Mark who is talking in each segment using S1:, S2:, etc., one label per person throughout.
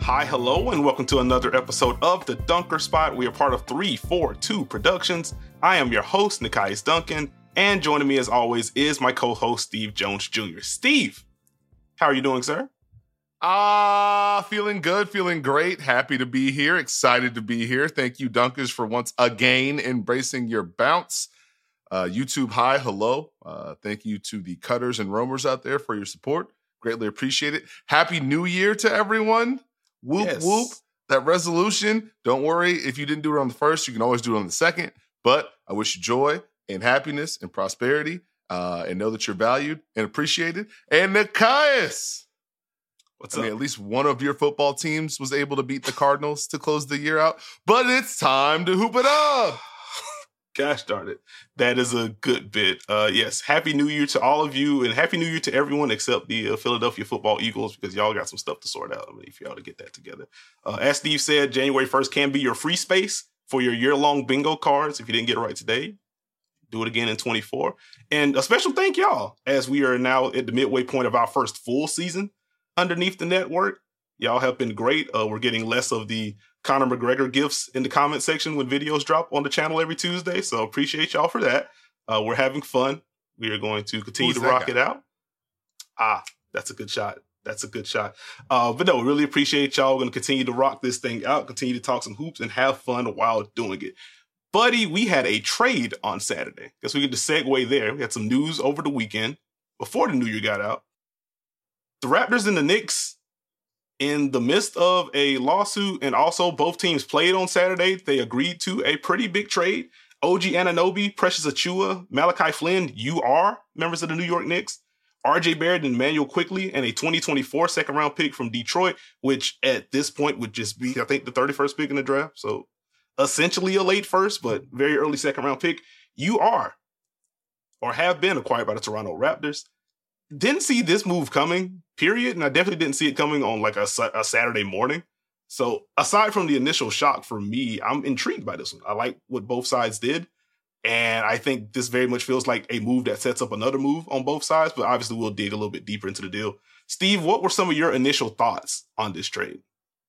S1: Hi, hello, and welcome to another episode of The Dunker Spot. We are part of 342 Productions. I am your host, Nikias Duncan, and joining me as always is my co-host, Steve Jones Jr. Steve, how are you doing, sir?
S2: Feeling good, feeling great. Happy to be here, excited to be here. Thank you, Dunkers, for once again embracing your bounce. YouTube, hi, hello. Thank you to the cutters and roamers out there for your support. Greatly appreciate it. Happy New Year to everyone. Whoop, yes. Whoop. That resolution, don't worry. If you didn't do it on the first, you can always do it on the second. But I wish you joy and happiness and prosperity and know that you're valued and appreciated. And Nikias,
S1: what's up?
S2: At least one of your football teams was able to beat the Cardinals to close the year out. But it's time to hoop it up.
S1: Gosh darn it. That is a good bit. Yes, Happy New Year to all of you, and Happy New Year to everyone except the Philadelphia Football Eagles, because y'all got some stuff to sort out. I mean, if y'all to get that together. As Steve said, January 1st can be your free space for your year-long bingo cards. If you didn't get it right today, do it again in 24. And a special thank y'all, as we are now at the midway point of our first full season underneath the network. Y'all have been great. We're getting less of the Conor McGregor gifts in the comment section when videos drop on the channel every Tuesday. So appreciate y'all for that. We're having fun. We are going to continue to rock it out. That's a good shot. That's a good shot. But no, we really appreciate y'all. We're going to continue to rock this thing out, continue to talk some hoops and have fun while doing it. Buddy, we had a trade on Saturday. Guess we get to segue there. We had some news over the weekend before the New Year got out. The Raptors and the Knicks, in the midst of a lawsuit, and also both teams played on Saturday, they agreed to a pretty big trade. OG Anunoby, Precious Achiuwa, Malachi Flynn, members of the New York Knicks, RJ Barrett and Emmanuel Quickley, and a 2024 second-round pick from Detroit, which at this point would just be, I think, the 31st pick in the draft. So essentially a late first, but very early second-round pick. Have been acquired by the Toronto Raptors. Didn't see this move coming, period. And I definitely didn't see it coming on like a Saturday morning. So aside from the initial shock for me, I'm intrigued by this one. I like what both sides did. And I think this very much feels like a move that sets up another move on both sides. But obviously we'll dig a little bit deeper into the deal. Steve, what were some of your initial thoughts on this trade?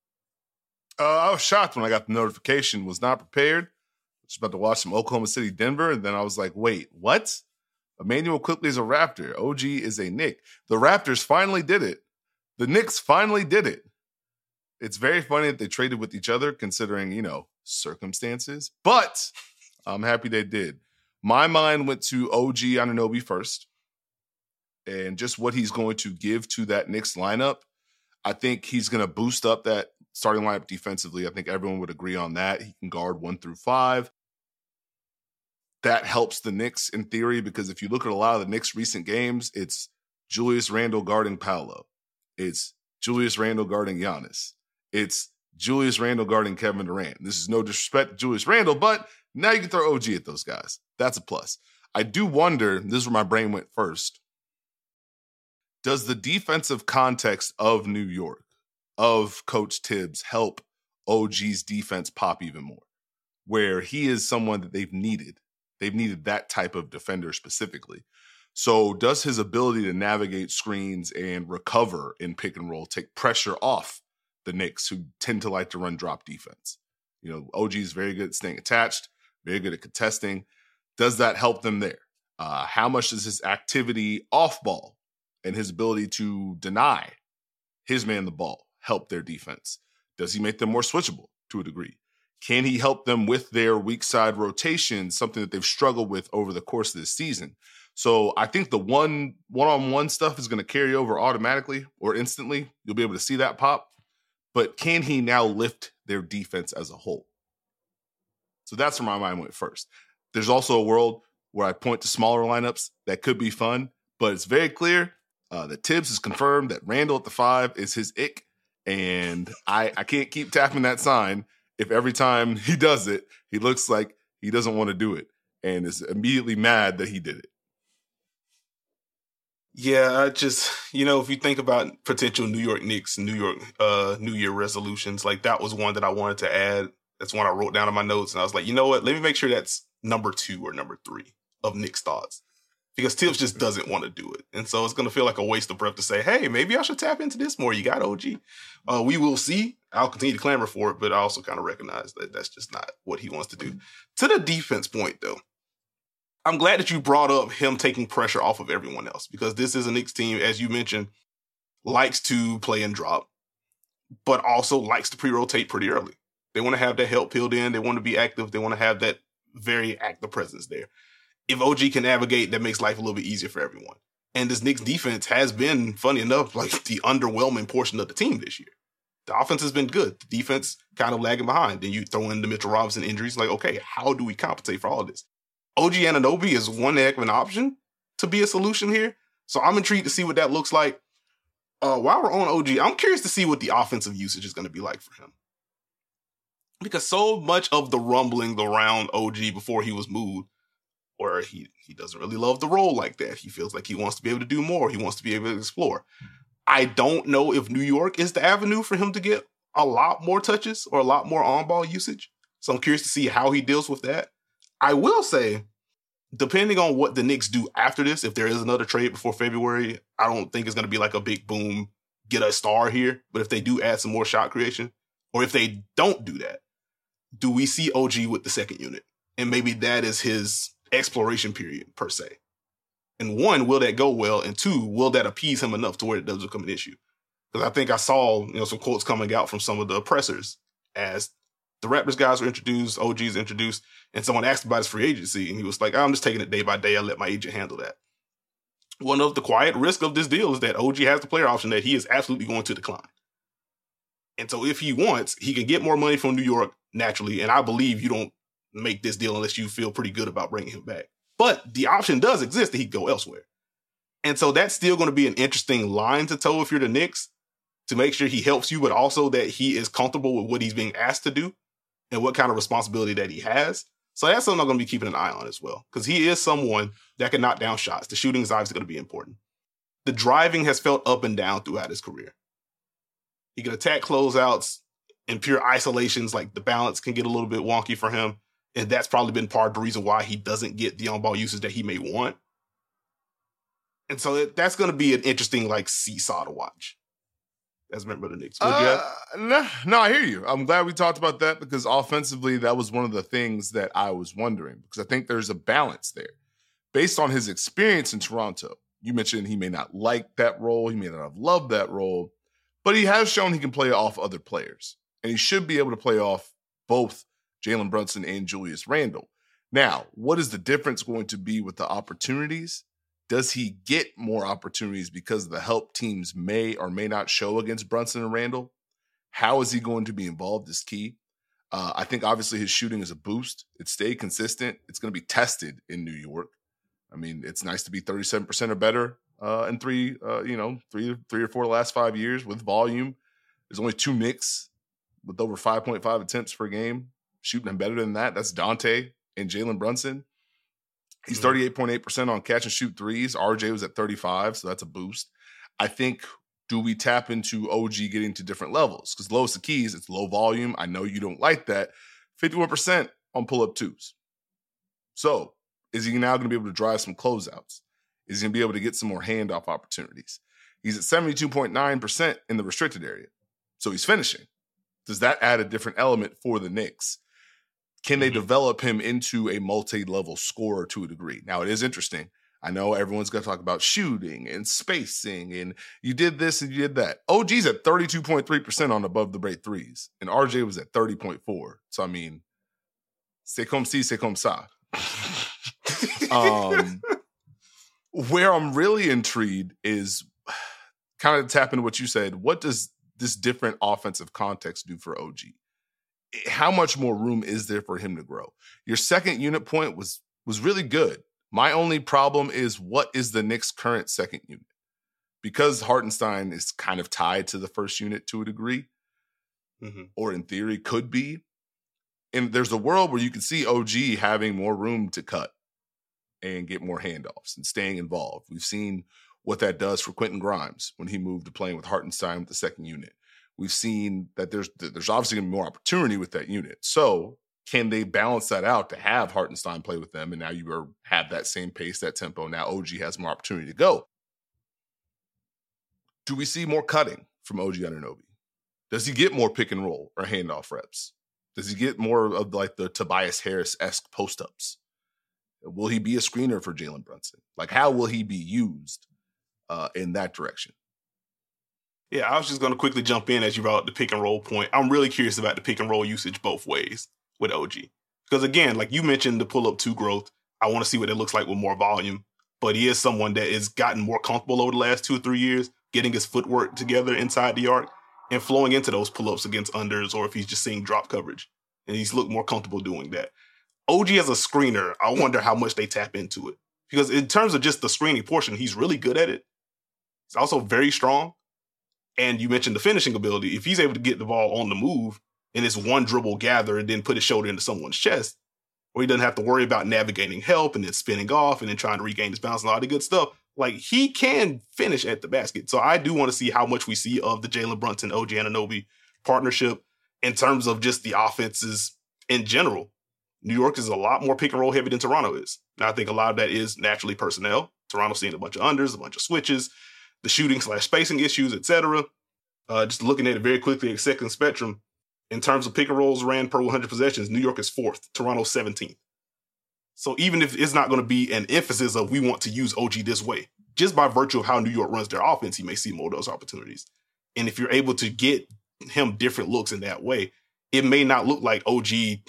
S2: I was shocked when I got the notification, was not prepared. I was about to watch some Oklahoma City, Denver. And then I was like, wait, what? Emmanuel Quickley is a Raptor. OG is a Knick. The Raptors finally did it. The Knicks finally did it. It's very funny that they traded with each other considering, circumstances. But I'm happy they did. My mind went to OG Anunoby first. And just what he's going to give to that Knicks lineup. I think he's going to boost up that starting lineup defensively. I think everyone would agree on that. He can guard 1 through 5. That helps the Knicks in theory, because if you look at a lot of the Knicks' recent games, it's Julius Randle guarding Paolo. It's Julius Randle guarding Giannis. It's Julius Randle guarding Kevin Durant. This is no disrespect to Julius Randle, but now you can throw OG at those guys. That's a plus. I do wonder, this is where my brain went first, does the defensive context of New York, of Coach Tibbs, help OG's defense pop even more? Where he is someone that they've needed. They've needed that type of defender specifically. So does his ability to navigate screens and recover in pick and roll take pressure off the Knicks, who tend to like to run drop defense? OG is very good at staying attached, very good at contesting. Does that help them there? How much does his activity off ball and his ability to deny his man the ball help their defense? Does he make them more switchable to a degree? Can he help them with their weak side rotation, something that they've struggled with over the course of this season? So I think the one-on-one stuff is going to carry over automatically or instantly. You'll be able to see that pop. But can he now lift their defense as a whole? So that's where my mind went first. There's also a world where I point to smaller lineups that could be fun, but it's very clear that Tibbs has confirmed that Randle at the 5 is his ick, and I can't keep tapping that sign if every time he does it, he looks like he doesn't want to do it and is immediately mad that he did it.
S1: Yeah, if you think about potential New York Knicks, New Year resolutions, like that was one that I wanted to add. That's one I wrote down in my notes, and I was like, you know what? Let me make sure that's number 2 or number 3 of Knicks thoughts. because Tibbs just doesn't want to do it. And so it's going to feel like a waste of breath to say, hey, maybe I should tap into this more. You got OG. We will see. I'll continue to clamor for it, but I also kind of recognize that that's just not what he wants to do. To the defense point, though, I'm glad that you brought up him taking pressure off of everyone else, because this is a Knicks team, as you mentioned, likes to play and drop, but also likes to pre-rotate pretty early. They want to have that help peeled in. They want to be active. They want to have that very active presence there. If OG can navigate, that makes life a little bit easier for everyone. And this Knicks defense has been, funny enough, like the underwhelming portion of the team this year. The offense has been good. The defense kind of lagging behind. Then you throw in the Mitchell Robinson injuries. Like, okay, how do we compensate for all of this? OG Anunoby is one heck of an option to be a solution here. So I'm intrigued to see what that looks like. While we're on OG, I'm curious to see what the offensive usage is going to be like for him. Because so much of the rumbling around OG before he was moved, or he doesn't really love the role like that. He feels like he wants to be able to do more. He wants to be able to explore. I don't know if New York is the avenue for him to get a lot more touches or a lot more on-ball usage. So I'm curious to see how he deals with that. I will say, depending on what the Knicks do after this, if there is another trade before February, I don't think it's going to be like a big boom, get a star here. But if they do add some more shot creation, or if they don't do that, do we see OG with the second unit? And maybe that is his exploration period, per se. And one, will that go well? And two, will that appease him enough to where it doesn't become an issue? Because I think I saw some quotes coming out from some of the oppressors as the Raptors guys were introduced, OG's introduced, and someone asked about his free agency, and he was like, I'm just taking it day by day. I'll let my agent handle that. One of the quiet risks of this deal is that OG has the player option that he is absolutely going to decline. And so if he wants, he can get more money from New York naturally, and I believe you don't make this deal unless you feel pretty good about bringing him back. But the option does exist that he can go elsewhere. And so that's still going to be an interesting line to toe if you're the Knicks, to make sure he helps you, but also that he is comfortable with what he's being asked to do and what kind of responsibility that he has. So that's something I'm going to be keeping an eye on as well, because he is someone that can knock down shots. The shooting is obviously going to be important. The driving has felt up and down throughout his career. He can attack closeouts in pure isolations, like the balance can get a little bit wonky for him. And that's probably been part of the reason why he doesn't get the on-ball usage that he may want. And so that's going to be an interesting, seesaw to watch as a member of the Knicks.
S2: No, I hear you. I'm glad we talked about that, because offensively, that was one of the things that I was wondering, because I think there's a balance there. Based on his experience in Toronto, you mentioned he may not like that role. He may not have loved that role, but he has shown he can play off other players, and he should be able to play off both Jalen Brunson and Julius Randle. Now, what is the difference going to be with the opportunities? Does he get more opportunities because of the help teams may or may not show against Brunson and Randle? How is he going to be involved is key. I think obviously his shooting is a boost. It stayed consistent. It's going to be tested in New York. I mean, it's nice to be 37% or better in three or four of the last 5 years with volume. There's only two Knicks with over 5.5 attempts per game shooting him better than that. That's Dante and Jalen Brunson. He's 38.8% on catch and shoot threes. RJ was at 35, so that's a boost. I think, do we tap into OG getting to different levels? Because lowest of keys, it's low volume. I know you don't like that. 51% on pull-up twos. So is he now going to be able to drive some closeouts? Is he going to be able to get some more handoff opportunities? He's at 72.9% in the restricted area. So he's finishing. Does that add a different element for the Knicks? Can they develop him into a multi-level scorer to a degree? Now, it is interesting. I know everyone's going to talk about shooting and spacing, and you did this and you did that. OG's at 32.3% on above the break threes, and RJ was at 30.4. So, I mean, c'est comme si, c'est comme ça. Where I'm really intrigued is kind of tap into what you said. What does this different offensive context do for OG? How much more room is there for him to grow? Your second unit point was really good. My only problem is, what is the Knicks' current second unit? Because Hartenstein is kind of tied to the first unit to a degree, or in theory could be. And there's a world where you can see OG having more room to cut and get more handoffs and staying involved. We've seen what that does for Quentin Grimes when he moved to playing with Hartenstein with the second unit. We've seen that there's obviously going to be more opportunity with that unit. So can they balance that out to have Hartenstein play with them? And now you have that same pace, that tempo. Now OG has more opportunity to go. Do we see more cutting from OG Anunoby? Does he get more pick and roll or handoff reps? Does he get more of like the Tobias Harris-esque post-ups? Will he be a screener for Jalen Brunson? Like, how will he be used in that direction?
S1: Yeah, I was just going to quickly jump in as you brought up the pick and roll point. I'm really curious about the pick and roll usage both ways with OG. Because again, like you mentioned, the pull-up 2 growth, I want to see what it looks like with more volume. But he is someone that has gotten more comfortable over the last 2 or 3 years, getting his footwork together inside the arc and flowing into those pull-ups against unders, or if he's just seeing drop coverage. And he's looked more comfortable doing that. OG as a screener, I wonder how much they tap into it. Because in terms of just the screening portion, he's really good at it. He's also very strong. And you mentioned the finishing ability. If he's able to get the ball on the move and it's one dribble gather and then put his shoulder into someone's chest, where he doesn't have to worry about navigating help and then spinning off and then trying to regain his balance and all the good stuff, like he can finish at the basket. So I do want to see how much we see of the Jalen Brunson, OG Anunoby partnership in terms of just the offenses in general. New York is a lot more pick and roll heavy than Toronto is. Now I think a lot of that is naturally personnel. Toronto's seeing a bunch of unders, a bunch of switches, the shooting/spacing issues, etc. Just looking at it very quickly at second spectrum, in terms of pick and rolls ran per 100 possessions, New York is 4th, Toronto 17th. So even if it's not going to be an emphasis of we want to use OG this way, just by virtue of how New York runs their offense, he may see more of those opportunities. And if you're able to get him different looks in that way, it may not look like OG,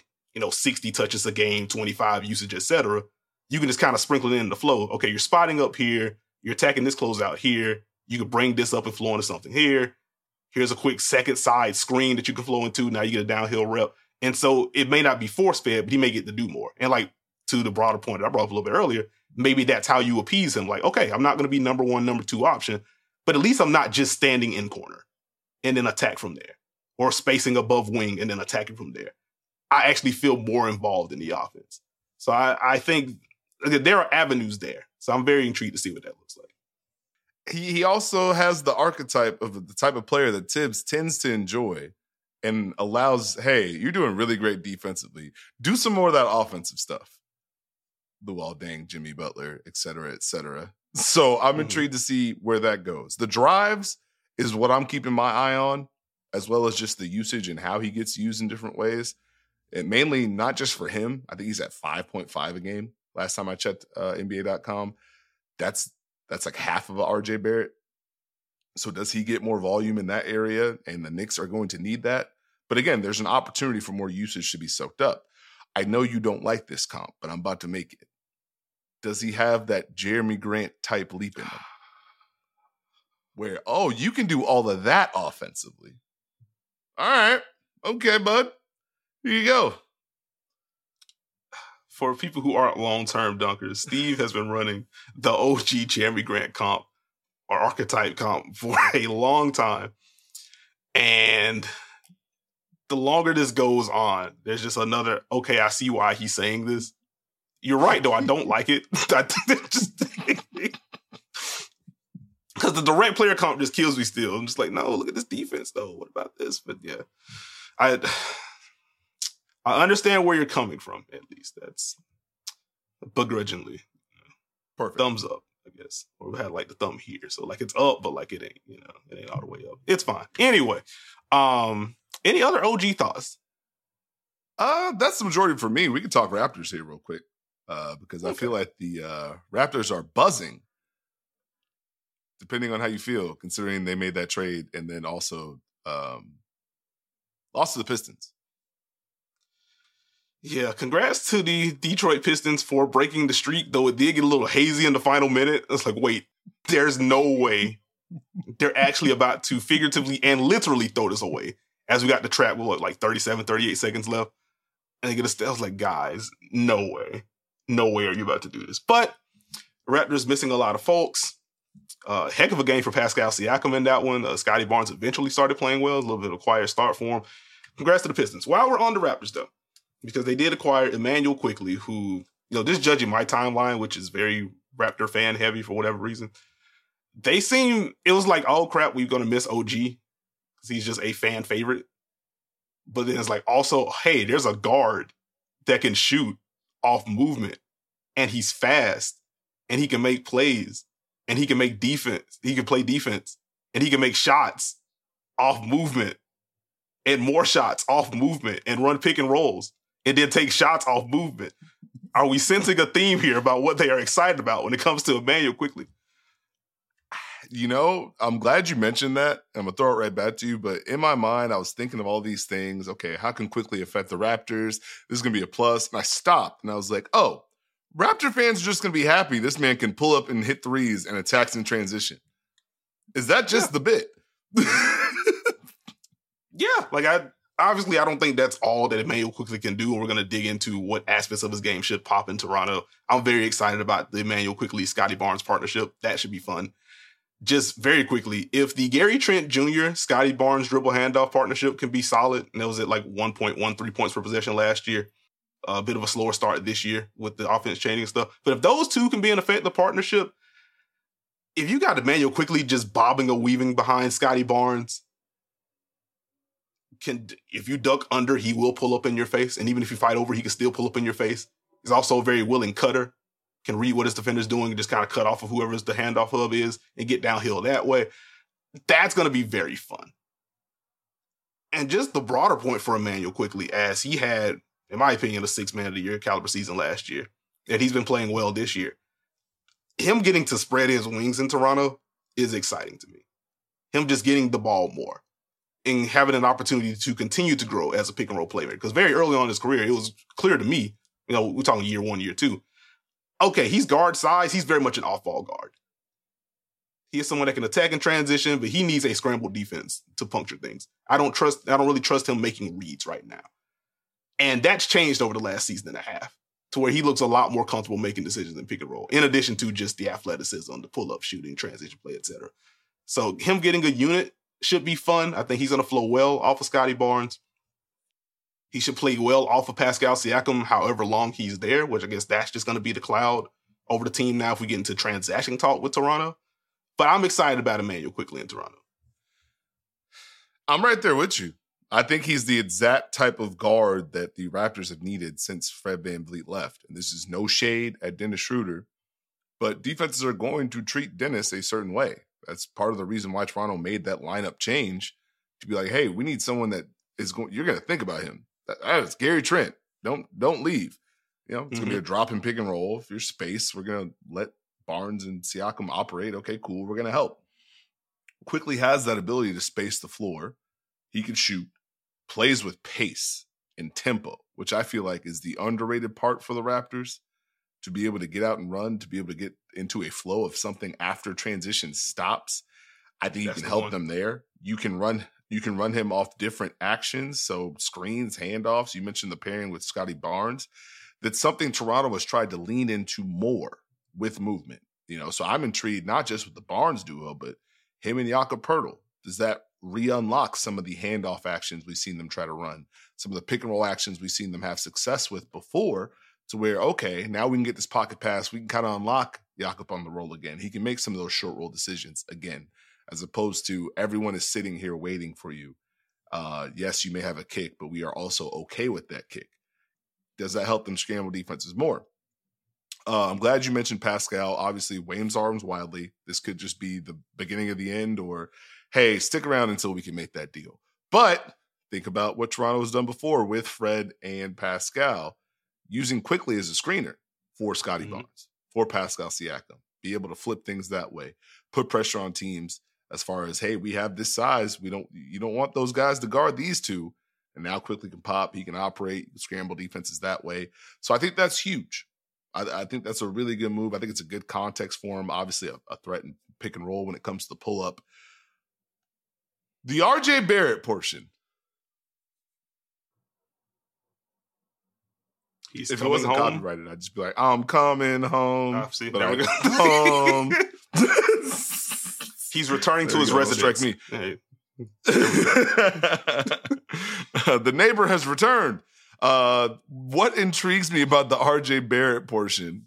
S1: 60 touches a game, 25 usage, etc. You can just kind of sprinkle it in the flow. Okay, you're spotting up here. You're attacking this closeout here. You can bring this up and flow into something here. Here's a quick second side screen that you can flow into. Now you get a downhill rep. And so it may not be force-fed, but he may get to do more. And like to the broader point that I brought up a little bit earlier, maybe that's how you appease him. Like, okay, I'm not going to be number 1, number 2 option, but at least I'm not just standing in corner and then attack from there, or spacing above wing and then attacking from there. I actually feel more involved in the offense. So I think there are avenues there. So I'm very intrigued to see what that looks like.
S2: He also has the archetype of the type of player that Tibbs tends to enjoy and allows, hey, you're doing really great defensively. Do some more of that offensive stuff. Luol Deng, Jimmy Butler, et cetera, et cetera. So I'm intrigued to see where that goes. The drives is what I'm keeping my eye on, as well as just the usage and how he gets used in different ways. And mainly not just for him. I think he's at 5.5 a game. Last time I checked NBA.com. That's like half of a RJ Barrett. So does he get more volume in that area? And the Knicks are going to need that. But again, there's an opportunity for more usage to be soaked up. I know you don't like this comp, but I'm about to make it. Does he have that Jeremy Grant type leap in him? Where, you can do all of that offensively. All right. Okay, bud. Here you go.
S1: For people who aren't long-term dunkers, Steve has been running the OG Jeremy Grant comp or archetype comp for a long time. And the longer this goes on, there's just another, okay, I see why he's saying this. You're right, though. I don't like it. Because the direct player comp just kills me still. I'm just like, no, look at this defense, though. What about this? But yeah, I understand where you're coming from, at least. That's begrudgingly.
S2: Perfect.
S1: Thumbs up, I guess. Or we had like the thumb here. So like it's up, but like it ain't, it ain't all the way up. It's fine. Anyway, any other OG thoughts?
S2: That's the majority for me. We can talk Raptors here real quick. Because I feel like the Raptors are buzzing, depending on how you feel, considering they made that trade and then also lost to the Pistons.
S1: Yeah, congrats to the Detroit Pistons for breaking the streak, though it did get a little hazy in the final minute. It's like, wait, there's no way they're actually about to figuratively and literally throw this away as we got the trap with like 37, 38 seconds left. And they get a, I was like, guys, no way. No way are you about to do this. But Raptors missing a lot of folks. Heck of a game for Pascal Siakam in that one. Scotty Barnes eventually started playing well. A little bit of a quiet start for him. Congrats to the Pistons. While we're on the Raptors, though, because they did acquire Emmanuel Quickley, who, just judging my timeline, which is very Raptor fan heavy for whatever reason, it was like, oh crap, we're going to miss OG because he's just a fan favorite. But then it's like, also, hey, there's a guard that can shoot off movement, and he's fast, and he can make plays, and he can make defense. He can play defense, and he can make shots off movement, and more shots off movement, and run pick and rolls, and then take shots off movement. Are we sensing a theme here about what they are excited about when it comes to Immanuel Quickley?
S2: You know, I'm glad you mentioned that. I'm going to throw it right back to you. But in my mind, I was thinking of all these things. Okay, how can Quickley affect the Raptors? This is going to be a plus. And I stopped and I was like, oh, Raptor fans are just going to be happy this man can pull up and hit threes and attacks in transition. Is that just the bit?
S1: Yeah. Like, obviously, I don't think that's all that Immanuel Quickley can do. And we're going to dig into what aspects of his game should pop in Toronto. I'm very excited about the Immanuel Quickley Scottie Barnes partnership. That should be fun. Just very quickly, if the Gary Trent Jr. Scottie Barnes dribble handoff partnership can be solid, and that was at like 1.13 points per possession last year, a bit of a slower start this year with the offense changing and stuff. But if those two can be an effective partnership, if you got Immanuel Quickley just bobbing or weaving behind Scottie Barnes, if you duck under, he will pull up in your face. And even if you fight over, he can still pull up in your face. He's also a very willing cutter. Can read what his defender's doing and just kind of cut off of whoever's the handoff hub is and get downhill that way. That's going to be very fun. And just the broader point for Immanuel Quickley, as he had, in my opinion, a 6 man of the year caliber season last year, and he's been playing well this year. Him getting to spread his wings in Toronto is exciting to me. Him just getting the ball more and having an opportunity to continue to grow as a pick and roll player. Because very early on in his career, it was clear to me, you know, we're talking year 1, year 2. Okay, he's guard size. He's very much an off-ball guard. He is someone that can attack and transition, but he needs a scrambled defense to puncture things. I don't really trust him making reads right now. And that's changed over the last season and a half to where he looks a lot more comfortable making decisions in pick and roll, in addition to just the athleticism, the pull-up shooting, transition play, etc. So him getting a unit should be fun. I think he's going to flow well off of Scottie Barnes. He should play well off of Pascal Siakam however long he's there, which I guess that's just going to be the cloud over the team now if we get into transaction talk with Toronto. But I'm excited about Immanuel Quickley in Toronto.
S2: I'm right there with you. I think he's the exact type of guard that the Raptors have needed since Fred VanVleet left. And this is no shade at Dennis Schroeder, but defenses are going to treat Dennis a certain way. That's part of the reason why Toronto made that lineup change, to be like, hey, we need someone that is going, you're going to think about him. It's Gary Trent. Don't leave. You know, it's going to be a drop and pick and roll. If you're space, we're going to let Barnes and Siakam operate. Okay, cool. We're going to help. Quickley has that ability to space the floor. He can shoot, plays with pace and tempo, which I feel like is the underrated part for the Raptors, to be able to get out and run, to be able to get into a flow of something after transition stops. I think you can help them there. You can run him off different actions. So screens, handoffs. You mentioned the pairing with Scottie Barnes. That's something Toronto has tried to lean into more with movement. You know, so I'm intrigued not just with the Barnes duo, but him and Jakob Poeltl. Does that re-unlock some of the handoff actions we've seen them try to run, some of the pick and roll actions we've seen them have success with before, to where, okay, now we can get this pocket pass. We can kind of unlock Jakob on the roll again. He can make some of those short roll decisions again, as opposed to everyone is sitting here waiting for you. Yes, you may have a kick, but we are also okay with that kick. Does that help them scramble defenses more? I'm glad you mentioned Pascal. Obviously, Wame's arms wildly. This could just be the beginning of the end, or, hey, stick around until we can make that deal. But think about what Toronto has done before with Fred and Pascal, using Quickley as a screener for Scottie Barnes, for Pascal Siakam, be able to flip things that way, put pressure on teams as far as, hey, we have this size. You don't want those guys to guard these two. And now Quickley can pop. He can operate, scramble defenses that way. So I think that's huge. I think that's a really good move. I think it's a good context for him. Obviously, a threat and pick and roll when it comes to the pull-up. The RJ Barrett portion. If it wasn't copyrighted, I'd just be like, I'm coming home. But I home.
S1: He's returning to his residence.
S2: Strike me. Hey. The neighbor has returned. What intrigues me about the RJ Barrett portion,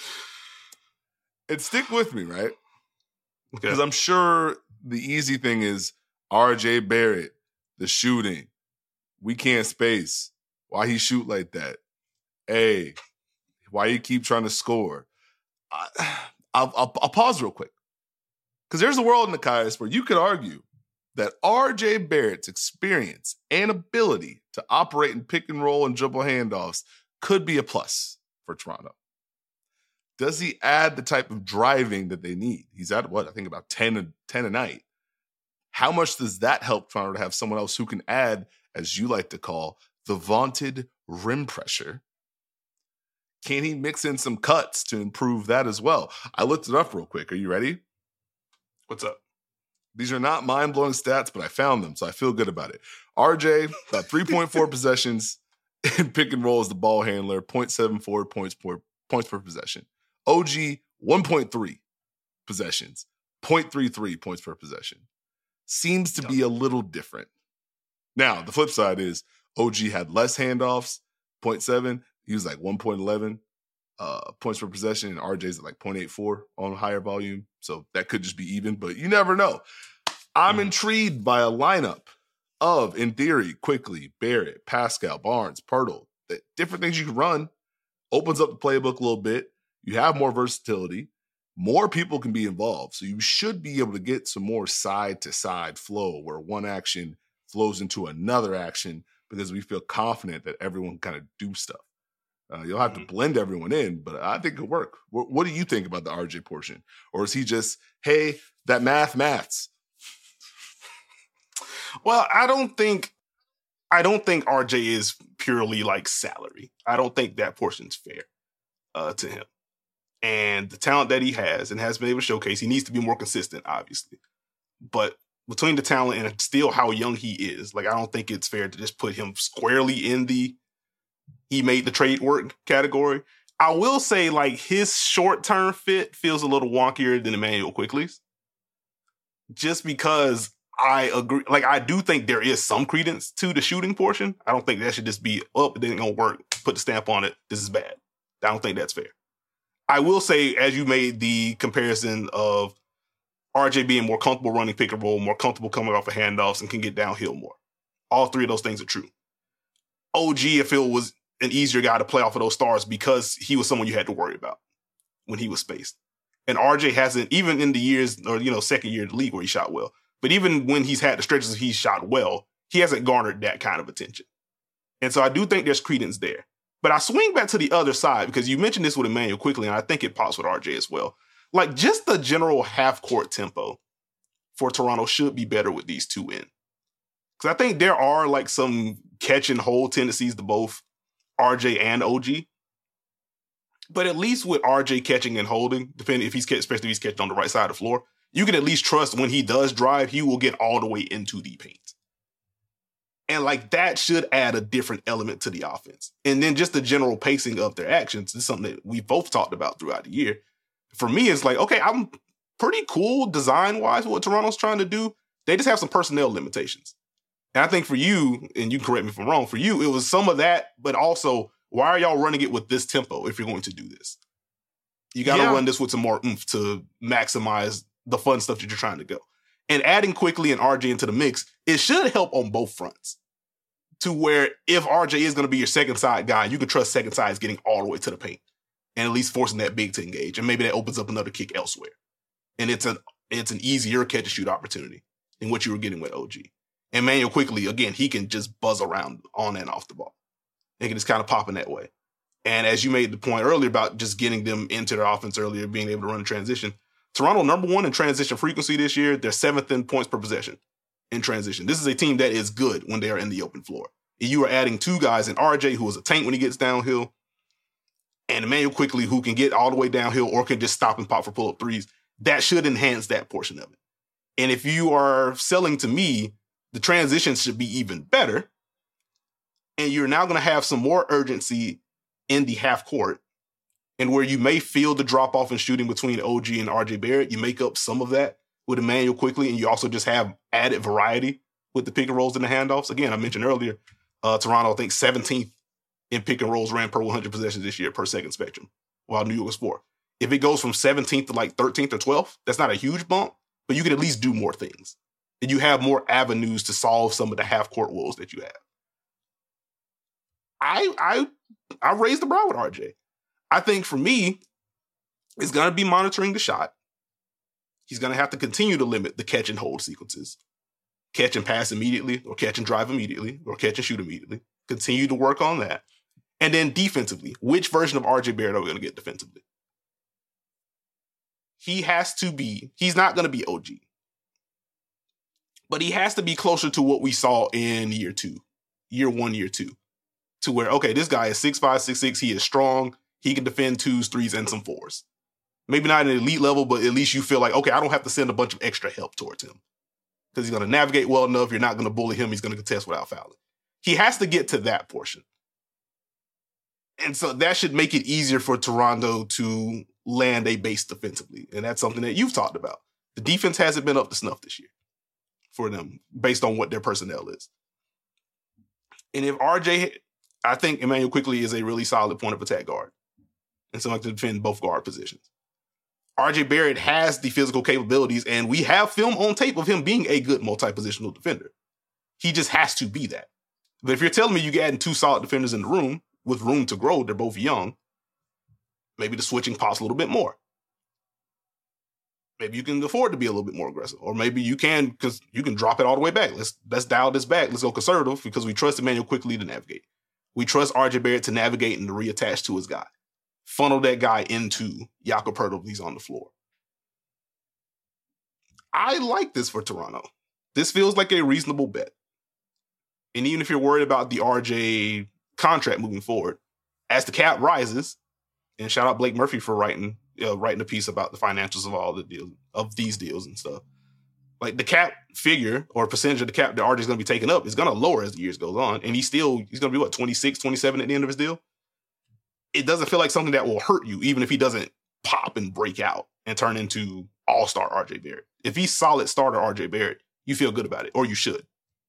S2: stick with me, right? Because I'm sure the easy thing is RJ Barrett, the shooting. We can't space. Why he shoot like that? Hey, why you keep trying to score? I'll pause real quick. Because there's a world in the Caius where you could argue that R.J. Barrett's experience and ability to operate in pick and roll and dribble handoffs could be a plus for Toronto. Does he add the type of driving that they need? He's at, I think about 10 a night. How much does that help Toronto to have someone else who can add, as you like to call, the vaunted rim pressure? Can he mix in some cuts to improve that as well? I looked it up real quick. Are you ready?
S1: What's up?
S2: These are not mind-blowing stats, but I found them, so I feel good about it. RJ, about 3.4 possessions in pick and roll as the ball handler, 0.74 points per possession. OG, 1.3 possessions, 0.33 points per possession. Seems to be a little different. Now, the flip side is OG had less handoffs, 0.7. He was like 1.11 points per possession, and RJ's at like 0.84 on higher volume. So that could just be even, but you never know. I'm intrigued by a lineup of, in theory, Quickly, Barrett, Pascal, Barnes, Pirtle, that different things you can run. Opens up the playbook a little bit. You have more versatility. More people can be involved. So you should be able to get some more side-to-side flow where one action flows into another action because we feel confident that everyone can kind of do stuff. You'll have to blend everyone in, but I think it'll work. What do you think about the RJ portion? Or is he just, hey, that maths?
S1: Well, I don't think RJ is purely like salary. I don't think that portion's fair to him. And the talent that he has and has been able to showcase, he needs to be more consistent, obviously. But between the talent and still how young he is, like I don't think it's fair to just put him squarely in the he made the trade work category. I will say like his short-term fit feels a little wonkier than Immanuel Quickley's. Just because I agree, like I do think there is some credence to the shooting portion. I don't think that should just be, it didn't gonna work, put the stamp on it, this is bad. I don't think that's fair. I will say, as you made the comparison of RJ being more comfortable running pick and roll, more comfortable coming off of handoffs and can get downhill more. All three of those things are true. OG, I feel, was an easier guy to play off of those stars because he was someone you had to worry about when he was spaced. And RJ hasn't, even in the years, or, second year in the league where he shot well, but even when he's had the stretches he's shot well, he hasn't garnered that kind of attention. And so I do think there's credence there. But I swing back to the other side because you mentioned this with Immanuel Quickley, and I think it pops with RJ as well. Like, just the general half-court tempo for Toronto should be better with these two in. Because I think there are, like, some catch-and-hold tendencies to both RJ and OG. But at least with RJ catching and holding, depending especially if he's catching on the right side of the floor, you can at least trust when he does drive, he will get all the way into the paint. And like that should add a different element to the offense. And then just the general pacing of their actions is something that we've both talked about throughout the year. For me, it's like, okay, I'm pretty cool design-wise with what Toronto's trying to do. They just have some personnel limitations. And I think for you, and you can correct me if I'm wrong, for you, it was some of that, but also, why are y'all running it with this tempo if you're going to do this? You got to run this with some more oomph to maximize the fun stuff that you're trying to go. And adding Quickly and RJ into the mix, it should help on both fronts. To where if RJ is going to be your second side guy, you can trust second side is getting all the way to the paint and at least forcing that big to engage. And maybe that opens up another kick elsewhere. And it's an easier catch and shoot opportunity than what you were getting with OG. And Immanuel Quickley, again, he can just buzz around on and off the ball. They can just kind of pop in that way. And as you made the point earlier about just getting them into their offense earlier, being able to run a transition, Toronto #1 in transition frequency this year. They're 7th in points per possession in transition. This is a team that is good when they are in the open floor. You are adding two guys in RJ, who is a tank when he gets downhill, and Immanuel Quickley, who can get all the way downhill or can just stop and pop for pull-up threes. That should enhance that portion of it. And if you are selling to me, the transitions should be even better, and you're now going to have some more urgency in the half court, and where you may feel the drop-off in shooting between OG and RJ Barrett, you make up some of that with Immanuel Quickley, and you also just have added variety with the pick and rolls and the handoffs. Again, I mentioned earlier, Toronto, I think 17th in pick and rolls ran per 100 possessions this year per second spectrum, while New York was 4th. If it goes from 17th to like 13th or 12th, that's not a huge bump, but you can at least do more things. And you have more avenues to solve some of the half-court woes that you have. I raised the brow with RJ. I think for me, it's going to be monitoring the shot. He's going to have to continue to limit the catch and hold sequences. Catch and pass immediately, or catch and drive immediately, or catch and shoot immediately. Continue to work on that. And then defensively, which version of RJ Barrett are we going to get defensively? He has to be, he's not going to be OG. But he has to be closer to what we saw in year 1, year 2. To where, okay, this guy is 6'5", 6'6", he is strong, he can defend 2s, 3s, and some 4s. Maybe not at an elite level, but at least you feel like, okay, I don't have to send a bunch of extra help towards him. Because he's going to navigate well enough, you're not going to bully him, he's going to contest without fouling. He has to get to that portion. And so that should make it easier for Toronto to land a base defensively. And that's something that you've talked about. The defense hasn't been up to snuff this year for them, based on what their personnel is. And if RJ, I think Immanuel Quickley is a really solid point of attack guard. And someone to defend both guard positions. RJ Barrett has the physical capabilities, and we have film on tape of him being a good multi-positional defender. He just has to be that. But if you're telling me you're adding 2 solid defenders in the room with room to grow, they're both young, maybe the switching costs a little bit more. Maybe you can afford to be a little bit more aggressive. Or maybe you can, because you can drop it all the way back. Let's dial this back. Let's go conservative because we trust Immanuel Quickley to navigate. We trust RJ Barrett to navigate and to reattach to his guy. Funnel that guy into Jakob Poeltl if he's on the floor. I like this for Toronto. This feels like a reasonable bet. And even if you're worried about the RJ contract moving forward, as the cap rises, and shout out Blake Murphy for writing a piece about the financials of all the deals, of these deals and stuff. Like the cap figure or percentage of the cap that RJ is going to be taking up is going to lower as the years goes on. And he's going to be 26, 27 at the end of his deal. It doesn't feel like something that will hurt you, even if he doesn't pop and break out and turn into all-star RJ Barrett. If he's solid starter RJ Barrett, you feel good about it, or you should.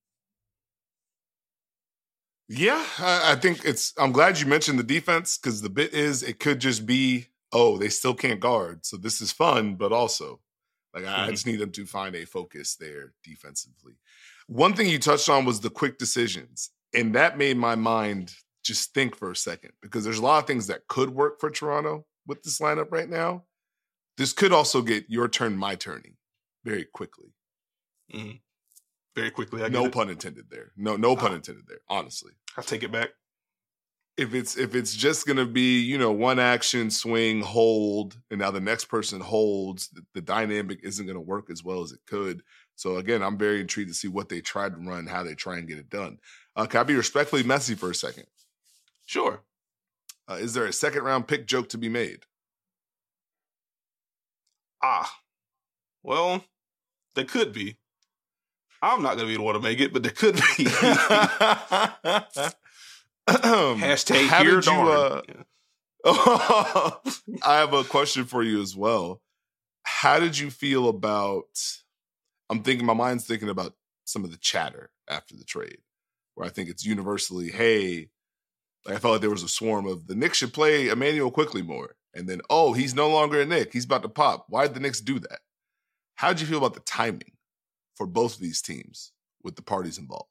S2: Yeah, I think I'm glad you mentioned the defense, because the bit is it could just be, oh, they still can't guard. So this is fun, but also like I just need them to find a focus there defensively. One thing you touched on was the quick decisions. And that made my mind just think for a second, because there's a lot of things that could work for Toronto with this lineup right now. This could also get your turn, my turning very quickly.
S1: Mm-hmm. Very quickly.
S2: No pun intended there. No pun intended there. Honestly,
S1: I'll take it back.
S2: If it's just gonna be, one action, swing, hold, and now the next person holds, the dynamic isn't gonna work as well as it could. So again, I'm very intrigued to see what they try to run, how they try and get it done. Can I be respectfully messy for a second?
S1: Sure.
S2: Is there a second round pick joke to be made?
S1: Well, there could be. I'm not going to be the one to make it, but there could be. Hashtag here, darn.
S2: I have a question for you as well. How did you feel about, my mind's thinking about some of the chatter after the trade, where I think it's universally, hey, I felt like there was a swarm of the Knicks should play Immanuel Quickley more. And then, oh, he's no longer a Knick. He's about to pop. Why did the Knicks do that? How did you feel about the timing for both of these teams with the parties involved?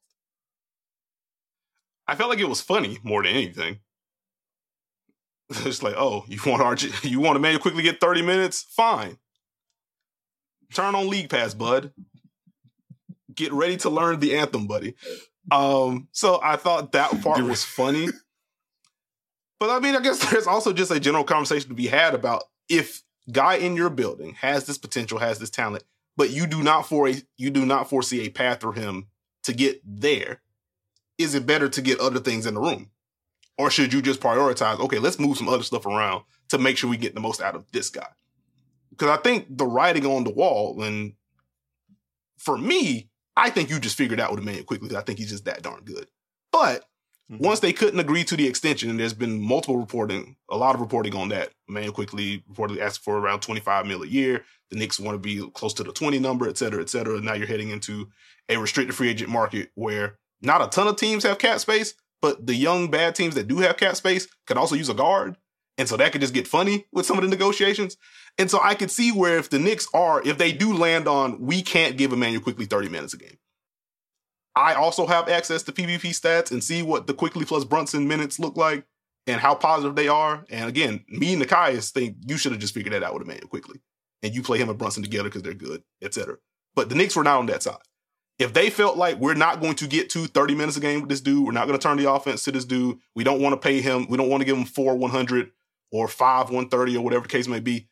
S1: I felt like it was funny more than anything. It's like, oh, you want Immanuel Quickley get 30 minutes? Fine. Turn on League Pass, bud. Get ready to learn the anthem, buddy. So I thought that part was funny. But I mean, I guess there's also just a general conversation to be had about if guy in your building has this potential, has this talent, but you do not foresee a path for him to get there. Is it better to get other things in the room? Or should you just prioritize, okay, let's move some other stuff around to make sure we get the most out of this guy? Because I think the writing on the wall, and for me, I think you just figured out with Immanuel Quickley. I think he's just that darn good. But once they couldn't agree to the extension, and there's been a lot of reporting on that. Immanuel Quickley reportedly asked for around $25 million a year. The Knicks want to be close to the 20 number, et cetera, et cetera. Now you're heading into a restricted free agent market where not a ton of teams have cap space, but the young bad teams that do have cap space could also use a guard. And so that could just get funny with some of the negotiations. And so I could see where if the Knicks if they do land on, we can't give Immanuel Quickley 30 minutes a game. I also have access to PvP stats and see what the Quickley plus Brunson minutes look like. and how positive they are. And again, me and Nekias think you should have just figured that out with Immanuel Quickley. And you play him and Brunson together because they're good, etc. But the Knicks were not on that side. If they felt like we're not going to get to 30 minutes a game with this dude, we're not going to turn the offense to this dude, we don't want to pay him, we don't want to give him 4-100 or 5-130 or whatever the case may be,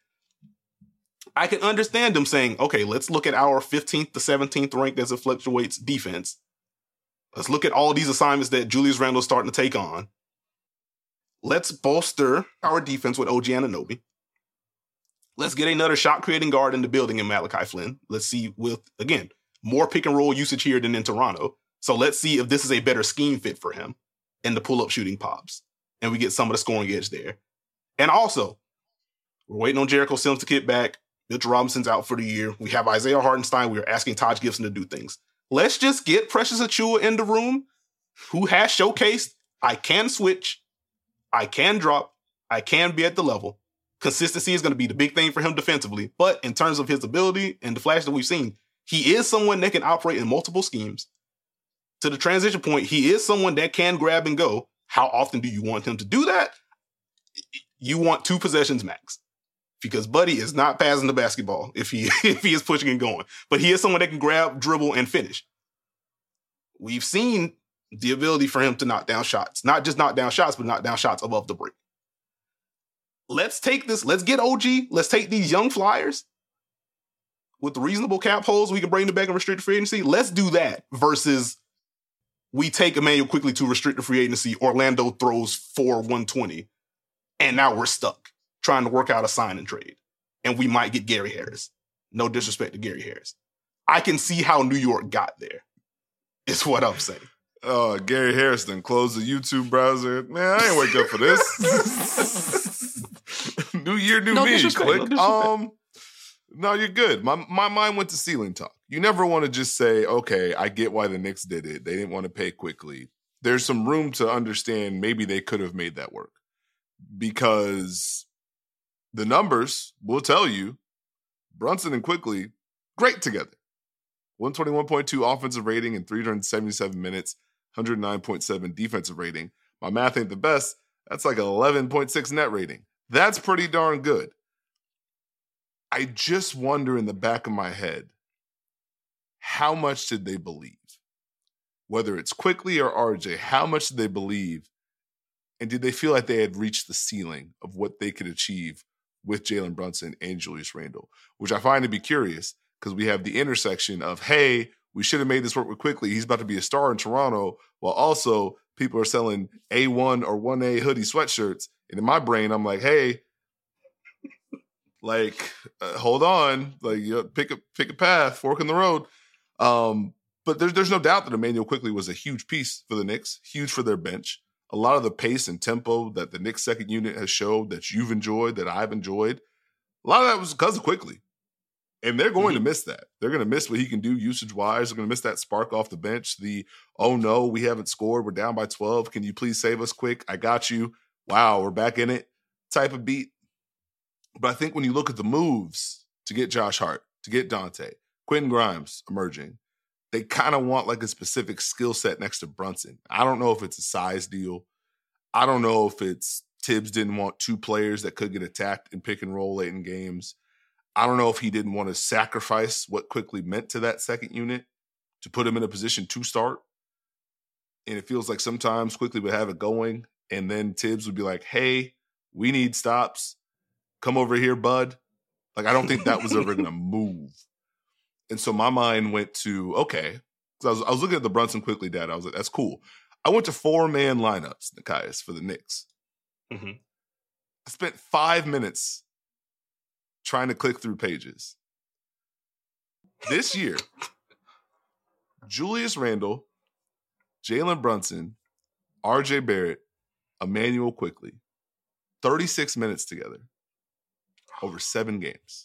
S1: I can understand them saying, okay, let's look at our 15th to 17th ranked as it fluctuates defense. Let's look at all these assignments that Julius Randle's starting to take on. Let's bolster our defense with OG Anunoby. Let's get another shot-creating guard in the building in Malachi Flynn. Let's see with, again, more pick-and-roll usage here than in Toronto. So let's see if this is a better scheme fit for him and the pull-up shooting pops. And we get some of the scoring edge there. And also, we're waiting on Jericho Sims to get back. Mitchell Robinson's out for the year. We have Isaiah Hartenstein. We're asking Taj Gibson to do things. Let's just get Precious Achiuwa in the room, who has showcased, I can switch, I can drop, I can be at the level. Consistency is going to be the big thing for him defensively. But in terms of his ability and the flash that we've seen, he is someone that can operate in multiple schemes. To the transition point, he is someone that can grab and go. How often do you want him to do that? You want 2 possessions max. Because Buddy is not passing the basketball if he is pushing and going. But he is someone that can grab, dribble, and finish. We've seen the ability for him to knock down shots. Not just knock down shots, but knock down shots above the break. Let's take this. Let's get OG. Let's take these young flyers with reasonable cap holes we can bring them back in restricted free agency. Let's do that versus we take Immanuel Quickley to restricted free agency. Orlando throws 4-120, and now we're stuck trying to work out a sign and trade. And we might get Gary Harris. No disrespect to Gary Harris. I can see how New York got there, is what I'm saying.
S2: Gary Harris then closed the YouTube browser. Man, I ain't wake up for this. New year, new me. Click. No, you're good. My mind went to ceiling talk. You never want to just say, okay, I get why the Knicks did it. They didn't want to pay Quickley. There's some room to understand maybe they could have made that work. Because the numbers will tell you Brunson and Quickley, great together. 121.2 offensive rating in 377 minutes, 109.7 defensive rating. My math ain't the best. That's like 11.6 net rating. That's pretty darn good. I just wonder in the back of my head, how much did they believe? Whether it's Quickley or RJ, how much did they believe? And did they feel like they had reached the ceiling of what they could achieve with Jalen Brunson and Julius Randle? Which I find to be curious because we have the intersection of, hey, we should have made this work with Quickley. He's about to be a star in Toronto, while also people are selling A1 or 1A hoodie sweatshirts. And in my brain, I'm like, hey, like, hold on, like, pick a path, fork in the road. But there's no doubt that Immanuel Quickley was a huge piece for the Knicks, huge for their bench. A lot of the pace and tempo that the Knicks second unit has showed that you've enjoyed, that I've enjoyed, a lot of that was because of Quickley. And they're going to miss that. They're going to miss what he can do usage-wise. They're going to miss that spark off the bench. The, oh no, we haven't scored. We're down by 12. Can you please save us quick? I got you. Wow, we're back in it type of beat. But I think when you look at the moves to get Josh Hart, to get Dante, Quentin Grimes emerging, they kind of want like a specific skill set next to Brunson. I don't know if it's a size deal. I don't know if it's Tibbs didn't want 2 players that could get attacked and pick and roll late in games. I don't know if he didn't want to sacrifice what Quickley meant to that second unit to put him in a position to start. And it feels like sometimes Quickley would have it going, and then Tibbs would be like, hey, we need stops. Come over here, bud. Like, I don't think that was ever going to move. And so my mind went to, okay, because I was looking at the Brunson Quickley data. I was like, that's cool. I went to 4-man lineups, Nekias, for the Knicks. Mm-hmm. I spent 5 minutes trying to click through pages. This year, Julius Randle, Jalen Brunson, RJ Barrett, Immanuel Quickley, 36 minutes together over 7 games.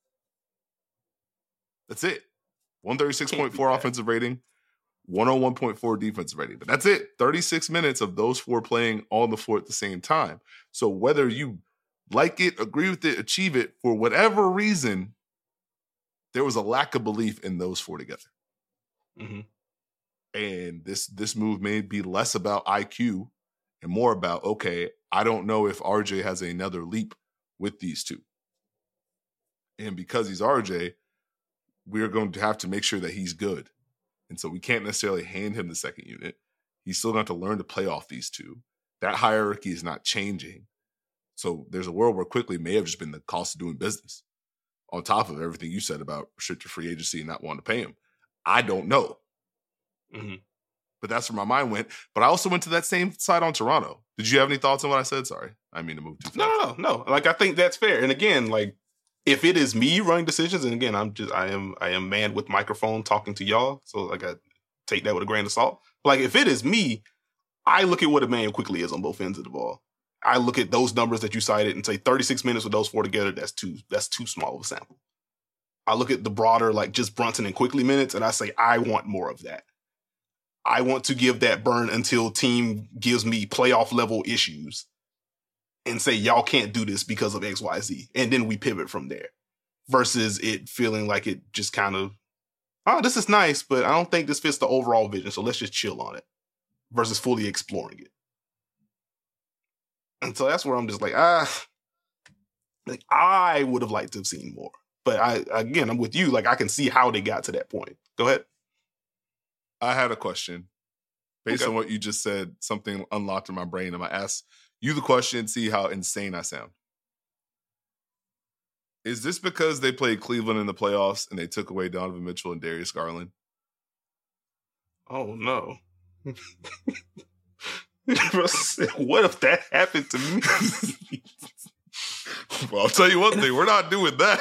S2: That's it. 136.4 offensive rating, 101.4 defensive rating. But that's it. 36 minutes of those 4 playing on the floor at the same time. So whether you like it, agree with it, achieve it, for whatever reason, there was a lack of belief in those 4 together. Mm-hmm. And this move may be less about IQ and more about, okay, I don't know if RJ has another leap with these two. And because he's RJ, we're going to have to make sure that he's good. And so we can't necessarily hand him the second unit. He's still going to have to learn to play off these two. That hierarchy is not changing. So there's a world where Quickley may have just been the cost of doing business on top of everything you said about restricted free agency and not wanting to pay him. I don't know.
S1: Mm-hmm.
S2: But that's where my mind went. But I also went to that same side on Toronto. Did you have any thoughts on what I said? Sorry. I didn't mean to move too fast.
S1: No. Like, I think that's fair. And again, like, if it is me running decisions, and again, I am man with microphone talking to y'all. So like, I take that with a grain of salt. Like, if it is me, I look at what Immanuel Quickley is on both ends of the ball. I look at those numbers that you cited and say 36 minutes with those four together, that's too small of a sample. I look at the broader, like, just Brunson and Quickley minutes, and I say, I want more of that. I want to give that burn until team gives me playoff level issues and say, y'all can't do this because of X, Y, Z. And then we pivot from there versus it feeling like it just kind of, oh, this is nice, but I don't think this fits the overall vision. So let's just chill on it versus fully exploring it. And so that's where I'm just like, I would have liked to have seen more. But I'm with you. Like, I can see how they got to that point. Go ahead.
S2: I had a question. Based on what you just said, something unlocked in my brain. I'm going to ask you the question, see how insane I sound. Is this because they played Cleveland in the playoffs and they took away Donovan Mitchell and Darius Garland?
S1: Oh, no. What if that happened to me?
S2: Well, I'll tell you one thing. We're not doing that.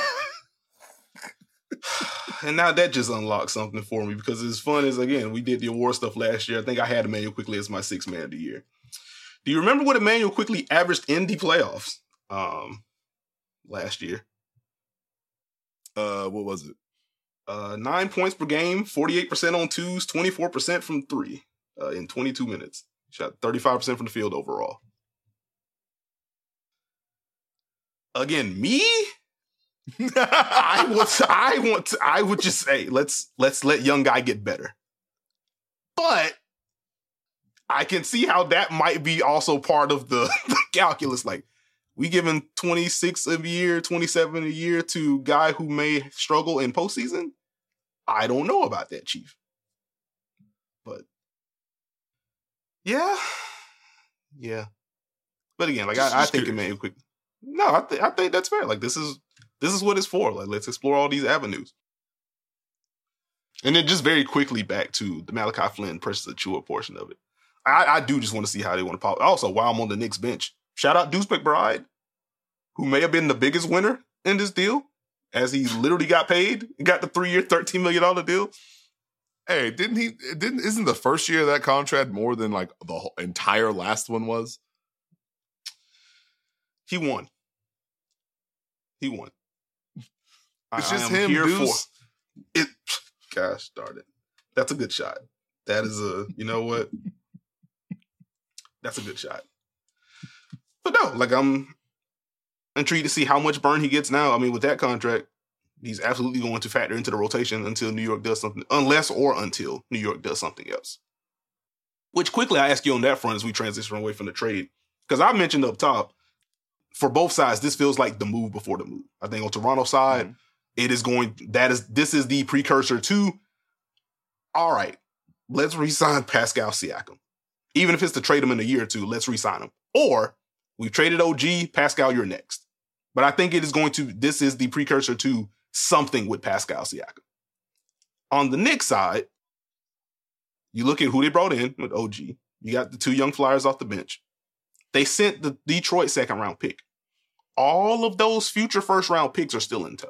S1: And now that just unlocked something for me because as fun as, again, we did the award stuff last year. I think I had Immanuel Quickley as my sixth man of the year. Do you remember what Immanuel Quickley averaged in the playoffs last year?
S2: What was it?
S1: 9 points per game, 48% on twos, 24% from three in 22 minutes. Shot 35% from the field overall. Again, me? I would just say, let's let young guy get better. But I can see how that might be also part of the calculus. Like, we giving 26 a year, 27 a year to guy who may struggle in postseason. I don't know about that, Chief. But yeah. But again, like, I think it may quick. No, I think that's fair. Like, this is what it's for. Like, let's explore all these avenues. And then just very quickly back to the Malachi Flynn, Precious Achiuwa portion of it. I do just want to see how they want to pop. Also, while I'm on the Knicks bench, shout out Deuce McBride, who may have been the biggest winner in this deal, as he literally got paid and got the 3-year, $13 million deal.
S2: Hey, isn't the first year of that contract more than like the whole entire last one was?
S1: He won.
S2: It's just him, Deuce.
S1: It. Gosh darn it. That's a good shot. That is you know what? That's a good shot. But no, like, I'm intrigued to see how much burn he gets now. I mean, with that contract, he's absolutely going to factor into the rotation until New York does something, until New York does something else. Which, quickly, I ask you on that front as we transition away from the trade. Because I mentioned up top, for both sides, this feels like the move before the move. I think on Toronto's side, this is the precursor to, all right, let's re-sign Pascal Siakam. Even if it's to trade him in a year or two, let's re-sign him. Or, we've traded OG, Pascal, you're next. But I think this is the precursor to something with Pascal Siakam. On the Knicks side, you look at who they brought in with OG. You got the two young flyers off the bench. They sent the Detroit second-round pick. All of those future first-round picks are still in tow.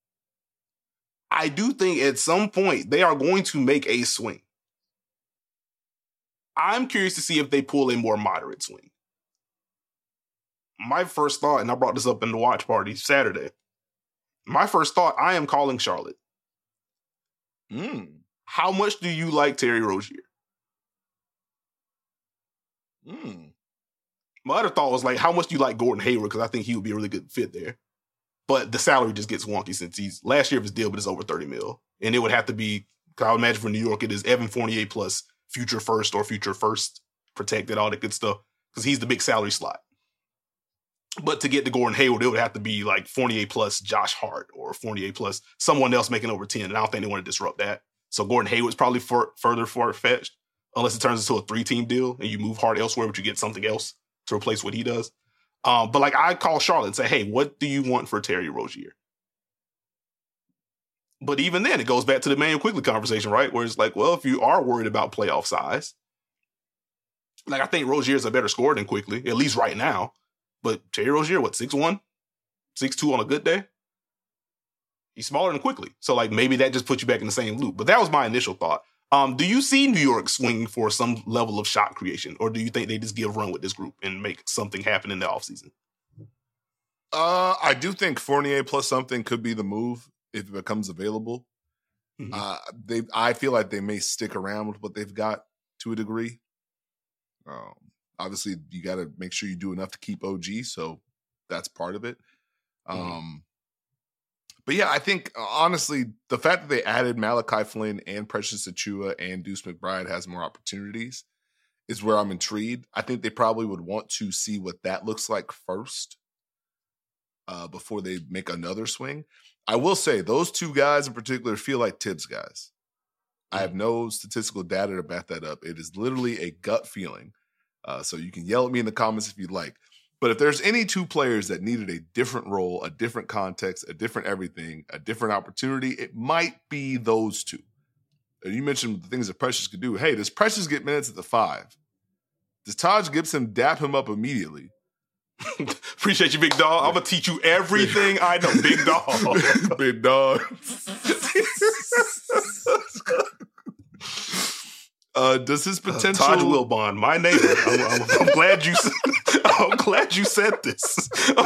S1: I do think at some point they are going to make a swing. I'm curious to see if they pull a more moderate swing. My first thought, and I brought this up in the watch party Saturday, my first thought, I am calling Charlotte. How much do you like Terry Rozier? My other thought was, like, how much do you like Gordon Hayward? Because I think he would be a really good fit there. But the salary just gets wonky since last year of his deal, but it's over $30 million. And it would have to be, I would imagine for New York, it is Evan Fournier plus future first or future first protected, all that good stuff. because he's the big salary slot. But to get to Gordon Hayward, it would have to be like Fournier plus Josh Hart or Fournier plus someone else making over 10. And I don't think they want to disrupt that. So Gordon Hayward's probably further far-fetched, unless it turns into a 3-team deal and you move Hart elsewhere, but you get something else to replace what he does. But like I call Charlotte and say, hey, what do you want for Terry Rozier? But even then, it goes back to the Immanuel Quickley conversation, right? Where it's like, well, if you are worried about playoff size, like I think Rozier is a better scorer than Quickley, at least right now. But Terry Rozier, 6'1", 6'2" on a good day? He's smaller than Quickley. So like maybe that just puts you back in the same loop. But that was my initial thought. Do you see New York swinging for some level of shot creation? Or do you think they just give run with this group and make something happen in the offseason?
S2: I do think Fournier plus something could be the move if it becomes available. Mm-hmm. I feel like they may stick around with what they've got to a degree. Obviously, you got to make sure you do enough to keep OG, so that's part of it. But yeah, I think, honestly, the fact that they added Malachi Flynn and Precious Achiuwa and Deuce McBride has more opportunities is where I'm intrigued. I think they probably would want to see what that looks like first before they make another swing. I will say, those two guys in particular feel like Tibbs guys. I have no statistical data to back that up. It is literally a gut feeling. So you can yell at me in the comments if you'd like. But if there's any two players that needed a different role, a different context, a different everything, a different opportunity, it might be those two. And you mentioned the things that Precious could do. Hey, does Precious get minutes at the 5? Does Taj Gibson dap him up immediately?
S1: Appreciate you, big dog. I'm going to teach you everything I know, big dog.
S2: Big dog. Does his potential...
S1: Taj Wilbon, my neighbor. I'm glad you... I'm glad you said this.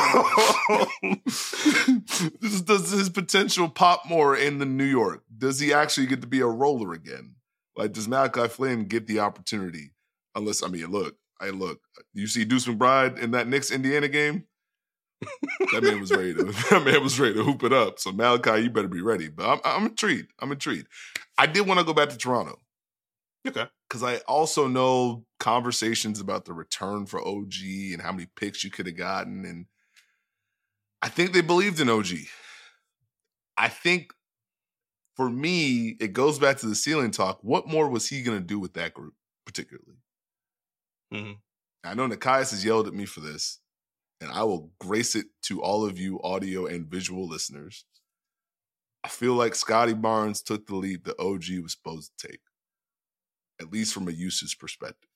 S2: Does his potential pop more in the New York? Does he actually get to be a roller again? Like, does Malachi Flynn get the opportunity? Unless, look. You see Deuce McBride in that Knicks-Indiana game? That man was ready to hoop it up. So Malachi, you better be ready. But I'm intrigued. I did want to go back to Toronto.
S1: Okay.
S2: Because I also know conversations about the return for OG and how many picks you could have gotten. And I think they believed in OG. I think for me, it goes back to the ceiling talk. What more was he going to do with that group, particularly?
S1: Mm-hmm.
S2: I know Nekias has yelled at me for this, and I will grace it to all of you audio and visual listeners. I feel like Scotty Barnes took the leap that OG was supposed to take, at least from a usage perspective.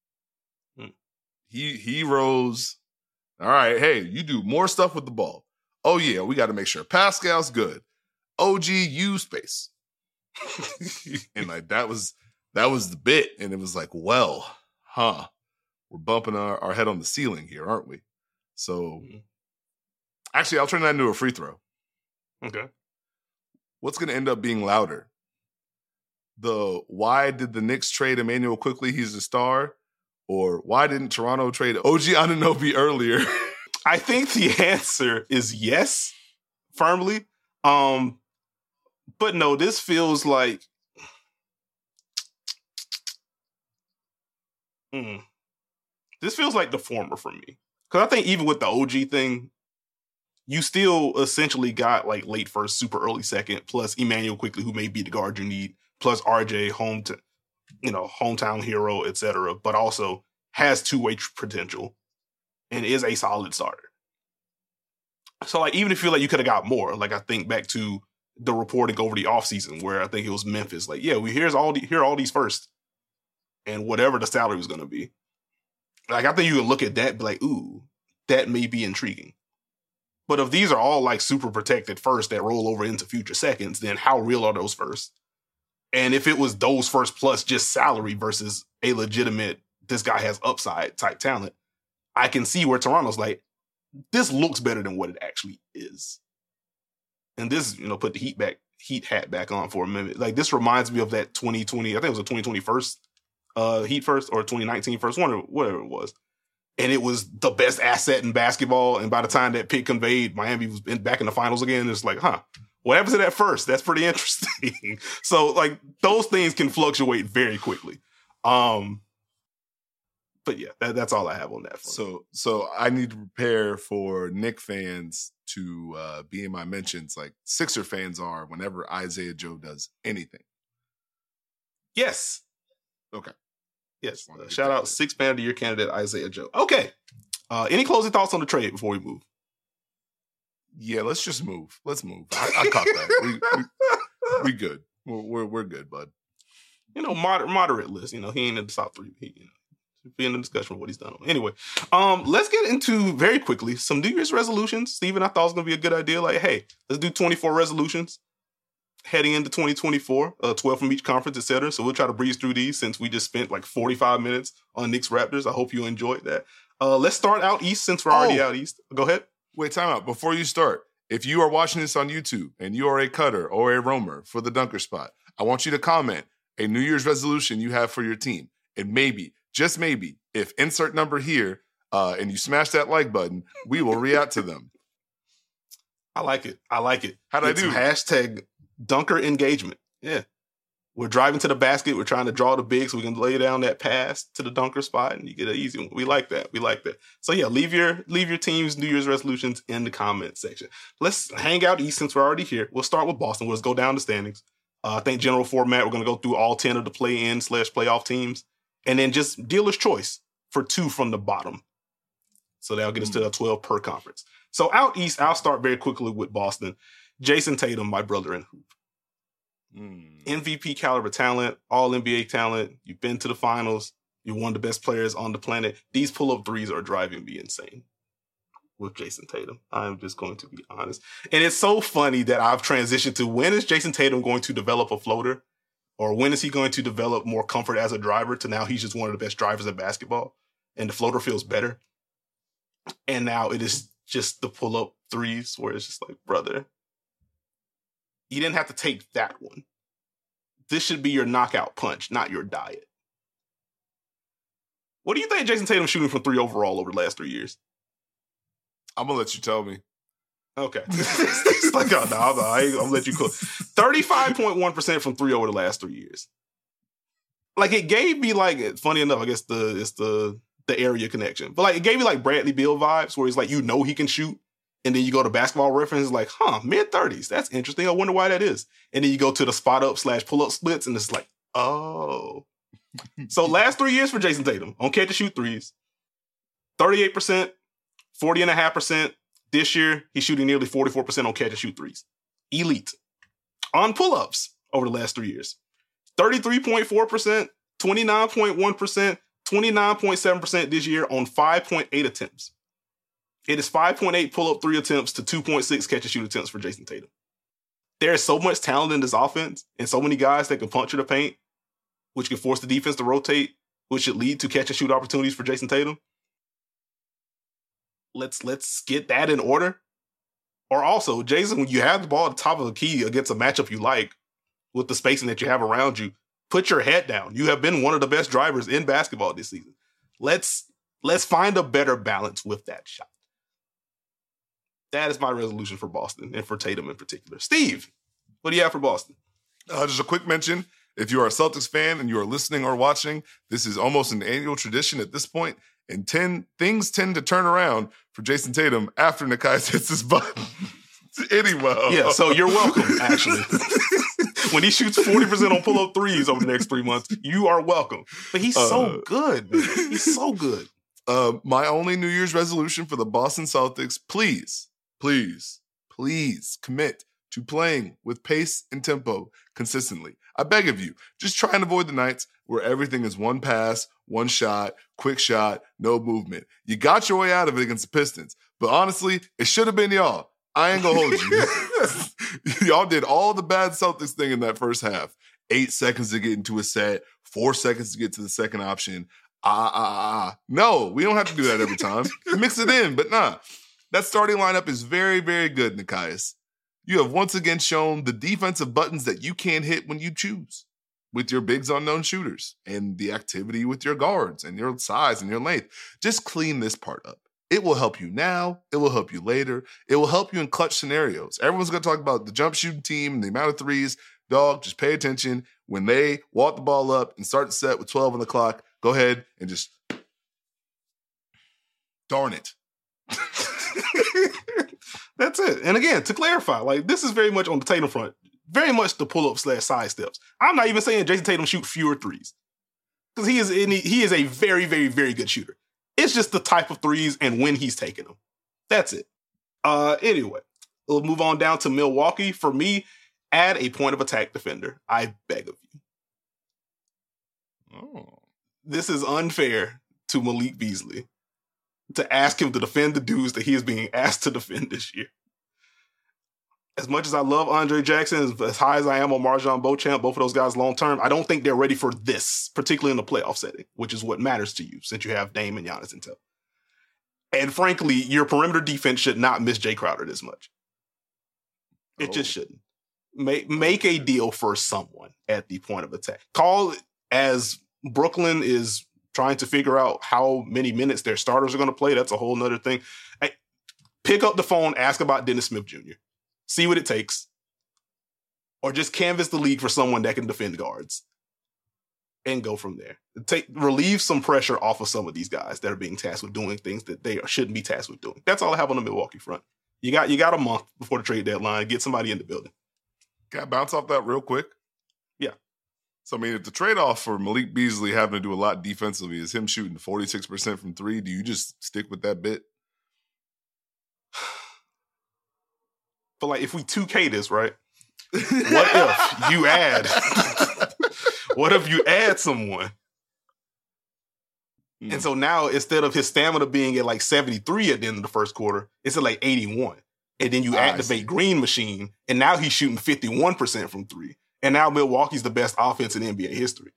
S2: He rose. All right, hey, you do more stuff with the ball. Oh, yeah, we got to make sure Pascal's good. OG, you space. And like that was the bit. And it was like, well, we're bumping our head on the ceiling here, aren't we? So actually, I'll turn that into a free throw.
S1: Okay.
S2: What's going to end up being louder? Why did the Knicks trade Immanuel Quickley? He's a star. Or why didn't Toronto trade OG Anunoby earlier?
S1: I think the answer is yes, firmly. But no, this feels like this feels like the former for me. Because I think even with the OG thing, you still essentially got like late first, super early second, plus Immanuel Quickley, who may be the guard you need, plus RJ, hometown hero, etc. But also has two-way potential and is a solid starter. So like even if you feel like you could have got more, like I think back to the reporting over the offseason where I think it was Memphis, like, yeah, here are all these first. And whatever the salary was going to be. Like I think you can look at that and be like, ooh, that may be intriguing. But if these are all like super protected first that roll over into future seconds, then how real are those first? And if it was those first plus just salary versus a legitimate, this guy has upside type talent, I can see where Toronto's like, this looks better than what it actually is. And this, put the Heat hat back on for a minute. Like this reminds me of that 2020, I think it was a 2020 first, Heat first or 2019 first, whatever it was. And it was the best asset in basketball. And by the time that pick conveyed, Miami was back in the finals again. It's like, what happens to that first? That's pretty interesting. So like those things can fluctuate very quickly. But yeah, that's all I have on that front.
S2: So I need to prepare for Knick fans to be in my mentions like Sixer fans are whenever Isaiah Joe does anything.
S1: Yes.
S2: Okay.
S1: Yes. Shout out Sixth Man of the Year candidate Isaiah Joe. Okay. Any closing thoughts on the trade before we move?
S2: Yeah, let's just move. Let's move. I caught that. We good. We're good, bud.
S1: Moderate list. He ain't in the top 3. Be in the discussion of what he's done. Anyway, let's get into very quickly some New Year's resolutions. Steven, I thought it was going to be a good idea. Like, hey, let's do 24 resolutions heading into 2024, 12 from each conference, etc. So we'll try to breeze through these since we just spent like 45 minutes on Knicks Raptors. I hope you enjoyed that. Let's start out east since we're already out east. Go ahead.
S2: Wait, time out. Before you start, if you are watching this on YouTube and you are a cutter or a roamer for the dunker spot, I want you to comment a New Year's resolution you have for your team. And maybe, just maybe, if insert number here and you smash that like button, we will react to them.
S1: I like it.
S2: How'd I do?
S1: Hashtag dunker engagement. Yeah. We're driving to the basket. We're trying to draw the big so we can lay down that pass to the dunker spot and you get an easy one. We like that. So yeah, leave your team's New Year's resolutions in the comment section. Let's hang out east since we're already here. We'll start with Boston. We'll just go down the standings. I think general format, we're going to go through all 10 of the play-in/playoff teams and then just dealer's choice for 2 from the bottom. So that'll get us to 12 per conference. So out east, I'll start very quickly with Boston. Jason Tatum, my brother in hoop. MVP caliber talent, all NBA talent. You've been to the finals. You're one of the best players on the planet. These pull-up threes are driving me insane with Jason Tatum. I'm just going to be honest. And it's so funny that I've transitioned to when is Jason Tatum going to develop a floater? Or when is he going to develop more comfort as a driver to now he's just one of the best drivers in basketball and the floater feels better. And now it is just the pull-up threes where it's just like, brother, you didn't have to take that one. This should be your knockout punch, not your diet. What do you think Jason Tatum's shooting from 3 overall over the last 3 years?
S2: I'm going to let you tell me.
S1: Okay. It's like, I'm going to let you cook. 35.1% from 3 over the last 3 years. Like, it gave me, like, funny enough, I guess it's the area connection. But, like, it gave me, like, Bradley Beal vibes where he's like, he can shoot. And then you go to Basketball Reference, like, mid-30s. That's interesting. I wonder why that is. And then you go to the spot-up/pull-up splits, and it's like, oh. So last 3 years for Jason Tatum on catch-and-shoot threes, 38%, 40.5%. This year, he's shooting nearly 44% on catch-and-shoot threes. Elite. On pull-ups over the last 3 years, 33.4%, 29.1%, 29.7% this year on 5.8 attempts. It is 5.8 pull-up 3 attempts to 2.6 catch-and-shoot attempts for Jason Tatum. There is so much talent in this offense and so many guys that can puncture the paint, which can force the defense to rotate, which should lead to catch-and-shoot opportunities for Jason Tatum. Let's get that in order. Or also, Jason, when you have the ball at the top of the key against a matchup you like, with the spacing that you have around you, put your head down. You have been one of the best drivers in basketball this season. Let's find a better balance with that shot. That is my resolution for Boston and for Tatum in particular. Steve, what do you have for Boston?
S2: Just a quick mention. If you are a Celtics fan and you are listening or watching, this is almost an annual tradition at this point. And things tend to turn around for Jason Tatum after Nekias hits his button. Anyway.
S1: Yeah, so you're welcome, actually. When he shoots 40% on pull-up threes over the next 3 months, you are welcome. But he's so good, man. He's so good.
S2: My only New Year's resolution for the Boston Celtics, please commit to playing with pace and tempo consistently. I beg of you, just try and avoid the nights where everything is one pass, one shot, quick shot, no movement. You got your way out of it against the Pistons, but honestly, it should have been y'all. I ain't gonna hold you. Y'all did all the bad Celtics thing in that first half. 8 seconds to get into a set, 4 seconds to get to the second option. No, we don't have to do that every time. Mix it in, but nah. That starting lineup is very, very good, Nekias. You have once again shown the defensive buttons that you can hit when you choose with your bigs unknown shooters and the activity with your guards and your size and your length. Just clean this part up. It will help you now. It will help you later. It will help you in clutch scenarios. Everyone's going to talk about the jump shooting team and the amount of threes. Dog, just pay attention. When they walk the ball up and start the set with 12 on the clock, go ahead and just Darn it.
S1: That's it. And again, to clarify, like this is very much on the Tatum front, very much the pull-up / side steps. I'm not even saying Jason Tatum shoot fewer threes because he is a very, very, very good shooter. It's just the type of threes and when he's taking them. That's it. Anyway, we'll move on down to Milwaukee. For me, add a point of attack defender. I beg of you.
S2: Oh.
S1: This is unfair to Malik Beasley to ask him to defend the dudes that he is being asked to defend this year. As much as I love Andre Jackson, as high as I am on MarJon Beauchamp, both of those guys long-term, I don't think they're ready for this, particularly in the playoff setting, which is what matters to you since you have Dame and Giannis intel. And frankly, your perimeter defense should not miss Jay Crowder this much. It just shouldn't. Make a deal for someone at the point of attack. Call it as Brooklyn is trying to figure out how many minutes their starters are going to play. That's a whole nother thing. Hey, pick up the phone, ask about Dennis Smith Jr. See what it takes. Or just canvas the league for someone that can defend guards. And go from there. Relieve some pressure off of some of these guys that are being tasked with doing things that they shouldn't be tasked with doing. That's all I have on the Milwaukee front. You got a month before the trade deadline. Get somebody in the building.
S2: Can I bounce off that real quick?
S1: Yeah.
S2: So, I mean, if the trade-off for Malik Beasley having to do a lot defensively is him shooting 46% from three, do you just stick with that bit?
S1: But, like, if we 2K this, right? What if you add someone? And so now, instead of his stamina being at like 73 at the end of the first quarter, it's at like 81. And then you activate Green Machine, and now he's shooting 51% from three. And now Milwaukee's the best offense in NBA history.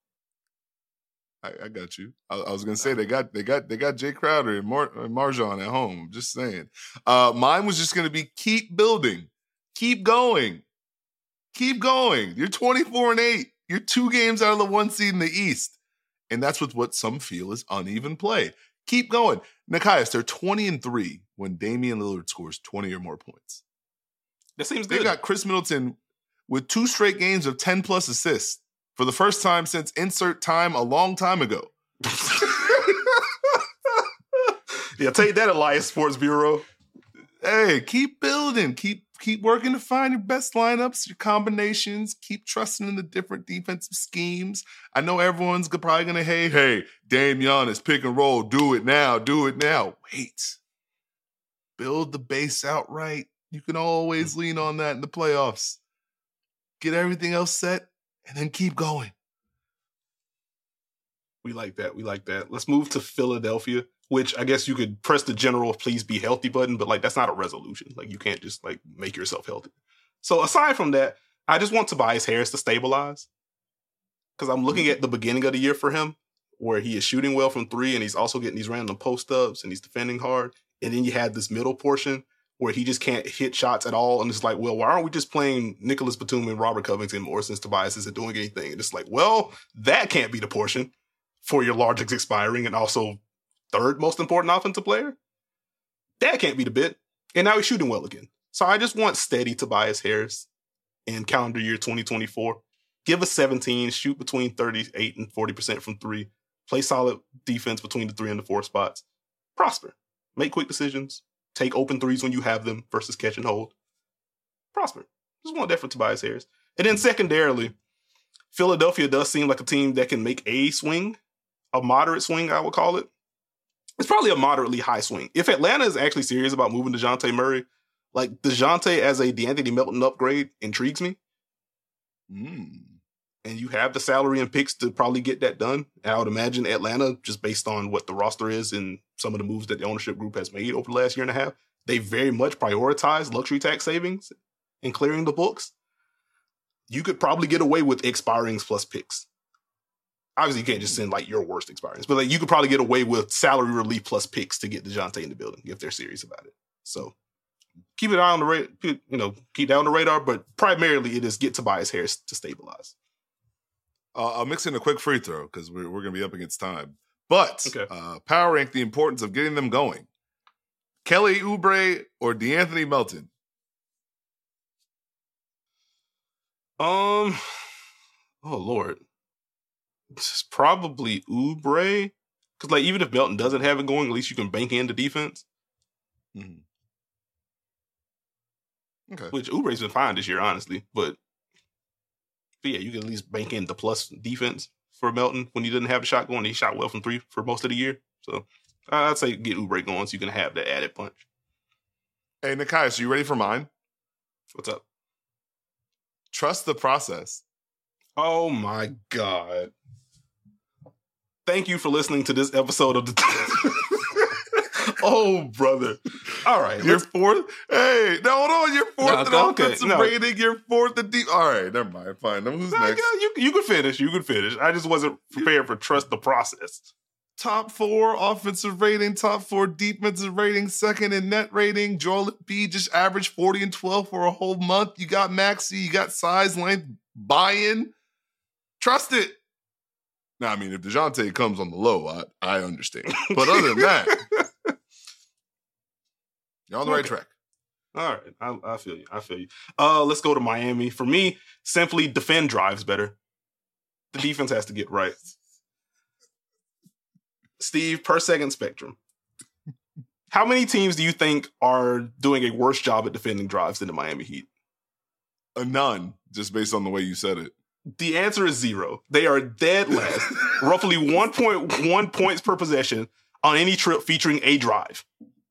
S2: I got you. I was gonna say they got Jay Crowder and MarJon at home. I'm just saying. Mine was just gonna be keep building, keep going, keep going. You're 24-8. You're 2 games out of the 1 seed in the East, and that's what some feel is uneven play. Keep going, Nekias. They're 20-3 when Damian Lillard scores 20 or more points.
S1: That seems good.
S2: They got Chris Middleton with 2 straight games of 10+ assists for the first time since insert time a long time ago.
S1: Yeah, take that, Elias Sports Bureau.
S2: Hey, keep building. Keep working to find your best lineups, your combinations. Keep trusting in the different defensive schemes. I know everyone's probably going to hate, hey, Dame Giannis, pick and roll, do it now. Wait. Build the base out right. You can always lean on that in the playoffs. Get everything else set, and then keep going.
S1: We like that. Let's move to Philadelphia, which I guess you could press the general please be healthy button, but like that's not a resolution. Like you can't just like make yourself healthy. So aside from that, I just want Tobias Harris to stabilize. Because I'm looking at the beginning of the year for him, where he is shooting well from three, and he's also getting these random post-ups, and he's defending hard. And then you have this middle portion where he just can't hit shots at all. And it's like, well, why aren't we just playing Nicholas Batum and Robert Covington more since Tobias isn't doing anything? And it's like, well, that can't be the portion for your largest expiring and also third most important offensive player. That can't be the bit. And now he's shooting well again. So I just want steady Tobias Harris in calendar year 2024. Give us 17, shoot between 38 and 40% from three, play solid defense between the 3 and the 4 spots, prosper, make quick decisions, take open threes when you have them versus catch and hold. Prosper. Just want that for Tobias Harris. And then secondarily, Philadelphia does seem like a team that can make a swing, a moderate swing, I would call it. It's probably a moderately high swing. If Atlanta is actually serious about moving DeJounte Murray, like DeJounte as a DeAnthony Melton upgrade intrigues me. And you have the salary and picks to probably get that done. And I would imagine Atlanta, just based on what the roster is and some of the moves that the ownership group has made over the last year and a half, they very much prioritize luxury tax savings and clearing the books. You could probably get away with expirings plus picks. Obviously, you can't just send like your worst expirings, but like you could probably get away with salary relief plus picks to get DeJounte in the building if they're serious about it. So keep an eye on the radar, keep that on the radar, but primarily it is get Tobias Harris to stabilize.
S2: I'll mix in a quick free throw because we're going to be up against time. But
S1: okay.
S2: Power rank the importance of getting them going. Kelly Oubre or DeAnthony Melton?
S1: Oh Lord. It's probably Oubre. Because like even if Melton doesn't have it going, at least you can bank in the defense.
S2: Mm-hmm. Okay.
S1: Which Oubre's been fine this year, honestly. But yeah, you can at least bank in the plus defense for Melton when he didn't have a shot going. He shot well from 3 for most of the year. So I'd say get Oubre going so you can have that added punch.
S2: Hey, Nekias, are you ready for mine?
S1: What's up?
S2: Trust the process.
S1: Oh my God. Thank you for listening to this episode of the... Oh, brother. All right.
S2: Your fourth? Hey, no, hold on. Your fourth in offensive rating. Your fourth in deep. All right, never mind. Fine. Who's next?
S1: You could finish. You could finish. I just wasn't prepared for trust the process.
S2: Top 4 offensive rating, top 4 defensive rating, second in net rating. Joel Embiid just averaged 40 and 12 for a whole month. You got Maxey, you got size, length, buy-in. Trust it. Now, I mean, if DeJounte comes on the low, I understand. But other than that, you're on the right track.
S1: All right. I feel you. I feel you. Let's go to Miami. For me, simply defend drives better. The defense has to get right. Steve, per second spectrum. How many teams do you think are doing a worse job at defending drives than the Miami Heat?
S2: None, just based on the way you said it.
S1: The answer is 0. They are dead last. Roughly 1.1 points per possession on any trip featuring a drive.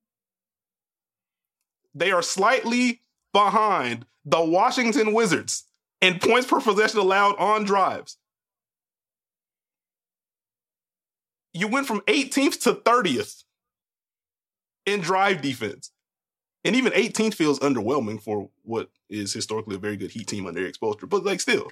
S1: They are slightly behind the Washington Wizards in points per possession allowed on drives. You went from 18th to 30th in drive defense. And even 18th feels underwhelming for what is historically a very good Heat team under Erik Spoelstra. But, like, still,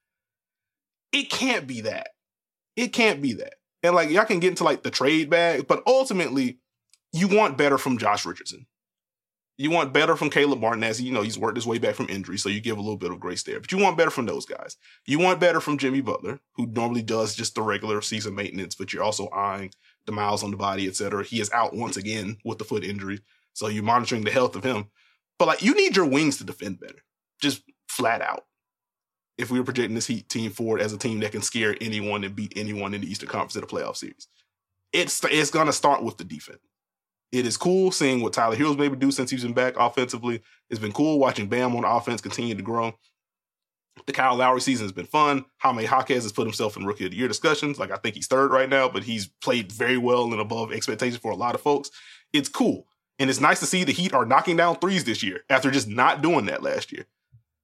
S1: it can't be that. It can't be that. And, like, y'all can get into, like, the trade bag, but ultimately, you want better from Josh Richardson. You want better from Caleb Martin as he's worked his way back from injury, so you give a little bit of grace there. But you want better from those guys. You want better from Jimmy Butler, who normally does just the regular season maintenance, but you're also eyeing the miles on the body, etc. He is out once again with the foot injury, so you're monitoring the health of him. But like, you need your wings to defend better, just flat out. If we were projecting this Heat team forward as a team that can scare anyone and beat anyone in the Eastern Conference in a playoff series, it's going to start with the defense. It is cool seeing what Tyler Hero's been able to do since he's been back offensively. It's been cool watching Bam on offense continue to grow. The Kyle Lowry season has been fun. Jaime Jaquez has put himself in Rookie of the Year discussions. Like, I think he's 3rd right now, but he's played very well and above expectations for a lot of folks. It's cool. And it's nice to see the Heat are knocking down threes this year after just not doing that last year.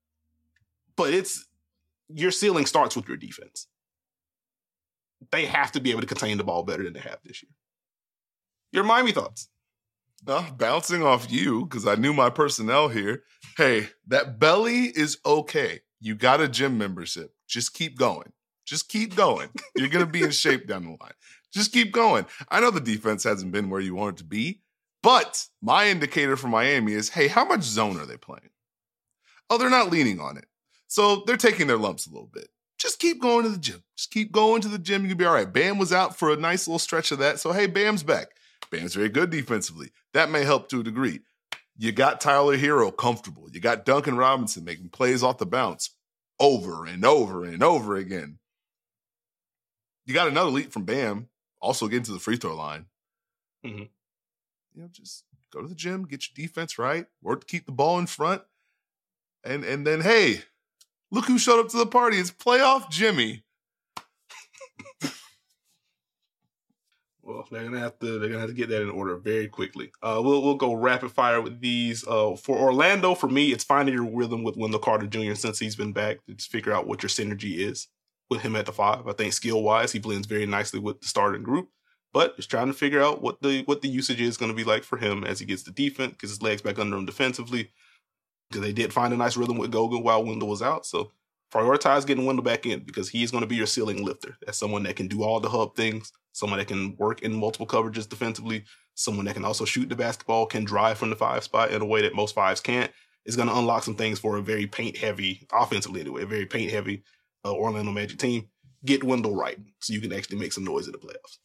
S1: But your ceiling starts with your defense. They have to be able to contain the ball better than they have this year. Your Miami thoughts?
S2: Bouncing off you, because I knew my personnel here. Hey, that belly is okay. You got a gym membership. Just keep going. Just keep going. You're going to be in shape down the line. Just keep going. I know the defense hasn't been where you want it to be, but my indicator for Miami is, hey, how much zone are they playing? Oh, they're not leaning on it. So they're taking their lumps a little bit. Just keep going to the gym. Just keep going to the gym. You'll be all right. Bam was out for a nice little stretch of that. So, hey, Bam's back. Bam's very good defensively. That may help to a degree. You got Tyler Hero comfortable. You got Duncan Robinson making plays off the bounce over and over and over again. You got another leap from Bam, also getting to the free throw line. Mm-hmm. Just go to the gym, get your defense right, work to keep the ball in front. And then, hey, look who showed up to the party. It's playoff Jimmy.
S1: Well, they're gonna have to get that in order very quickly. We'll go rapid fire with these. For Orlando, for me, it's finding your rhythm with Wendell Carter Jr. since he's been back to just figure out what your synergy is with him at the 5. I think skill wise, he blends very nicely with the starting group, but just trying to figure out what the usage is going to be like for him as he gets the defense, because his legs back under him defensively. Because they did find a nice rhythm with Goga while Wendell was out, so prioritize getting Wendell back in, because he is going to be your ceiling lifter. That's someone that can do all the hub things, someone that can work in multiple coverages defensively, someone that can also shoot the basketball, can drive from the 5 spot in a way that most 5s can't. Is going to unlock some things for a very paint-heavy, offensively anyway, a very paint-heavy Orlando Magic team. Get Wendell right so you can actually make some noise in the playoffs.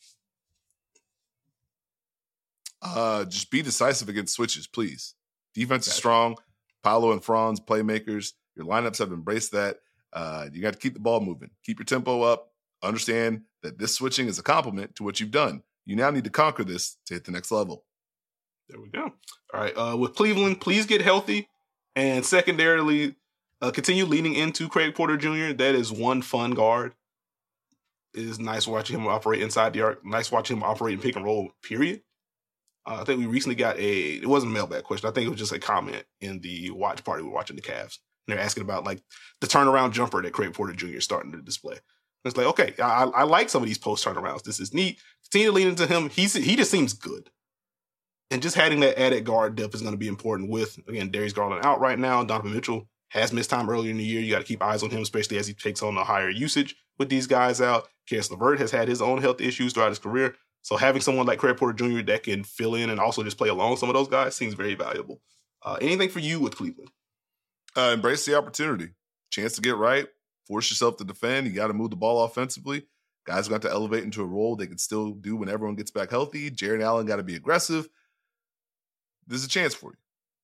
S2: Just be decisive against switches, please. Defense is strong. Paolo and Franz, playmakers. Your lineups have embraced that. You got to keep the ball moving. Keep your tempo up. Understand that this switching is a compliment to what you've done. You now need to conquer this to hit the next level.
S1: There we go. All right. With Cleveland, please get healthy. And secondarily, continue leaning into Craig Porter Jr. That is one fun guard. It is nice watching him operate inside the arc. Nice watching him operate in pick and roll, period. I think we recently got it wasn't a mailbag question. I think it was just a comment in the watch party we were watching the Cavs. And they're asking about like the turnaround jumper that Craig Porter Jr. is starting to display. It's like, okay, I like some of these post turnarounds. This is neat. Continue to lean into him. He just seems good. And just having that added guard depth is going to be important with, again, Darius Garland out right now. Donovan Mitchell has missed time earlier in the year. You got to keep eyes on him, especially as he takes on the higher usage with these guys out. Caris LeVert has had his own health issues throughout his career. So having someone like Craig Porter Jr. that can fill in and also just play along some of those guys seems very valuable. Anything for you with Cleveland?
S2: Embrace the opportunity. Chance to get right. Force yourself to defend. You got to move the ball offensively. Guys got to elevate into a role they can still do when everyone gets back healthy. Jarrett Allen got to be aggressive. There's a chance for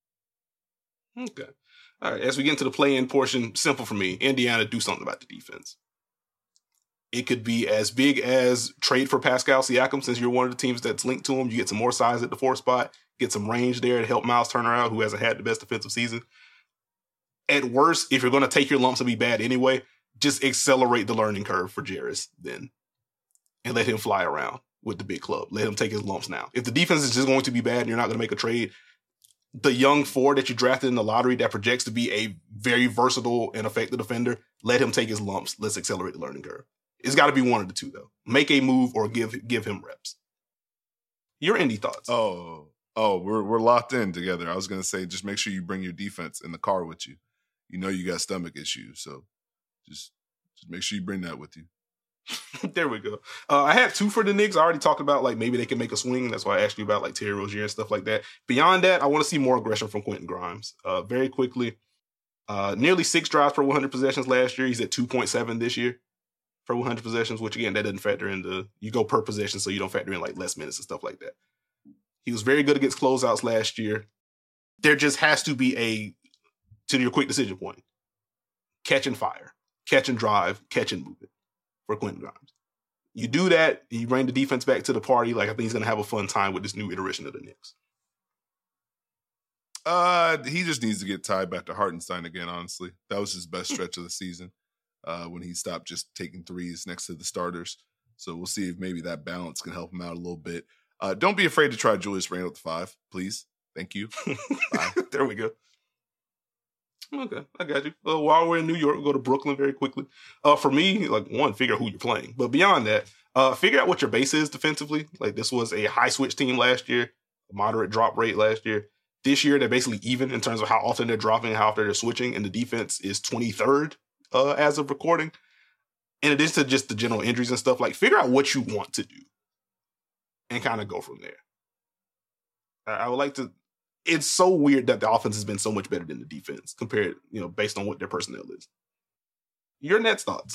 S1: you. Okay. All right. As we get into the play-in portion, simple for me. Indiana, do something about the defense. It could be as big as trade for Pascal Siakam, since you're one of the teams that's linked to him. You get some more size at the 4 spot, get some range there to help Miles Turner out, who hasn't had the best defensive season. At worst, if you're going to take your lumps and be bad anyway, just accelerate the learning curve for Jarris then and let him fly around with the big club. Let him take his lumps now. If the defense is just going to be bad and you're not going to make a trade, the young 4 that you drafted in the lottery that projects to be a very versatile and effective defender, let him take his lumps. Let's accelerate the learning curve. It's got to be one of the two, though. Make a move or give him reps. Your Indy thoughts?
S2: Oh, we're locked in together. I was going to say, just make sure you bring your defense in the car with you. You know you got stomach issues, so just make sure you bring that with you.
S1: There we go. I have 2 for the Knicks. I already talked about, like, maybe they can make a swing. That's why I asked you about, like, Terry Rozier and stuff like that. Beyond that, I want to see more aggression from Quentin Grimes. Very quickly, nearly 6 drives per 100 possessions last year. He's at 2.7 this year per 100 possessions, which, again, that doesn't factor into, you go per possession, so you don't factor in, like, less minutes and stuff like that. He was very good against closeouts last year. There just has to be to your quick decision point, catch and fire, catch and drive, catch and move it for Quentin Grimes. You do that, you bring the defense back to the party. Like, I think he's going to have a fun time with this new iteration of the Knicks.
S2: He just needs to get tied back to Hartenstein again, honestly. That was his best stretch of the season when he stopped just taking threes next to the starters. So we'll see if maybe that balance can help him out a little bit. Don't be afraid to try Julius Randle at the 5, please. Thank you. Bye.
S1: There we go. Okay, I got you. While we're in New York, we'll go to Brooklyn very quickly. For me, like, one, figure out who you're playing. But beyond that, figure out what your base is defensively. Like, this was a high switch team last year, a moderate drop rate last year. This year, they're basically even in terms of how often they're dropping and how often they're switching, and the defense is 23rd as of recording. In addition to just the general injuries and stuff, like, figure out what you want to do and kind of go from there. I would like to... It's so weird that the offense has been so much better than the defense compared, based on what their personnel is. Your Nets thoughts?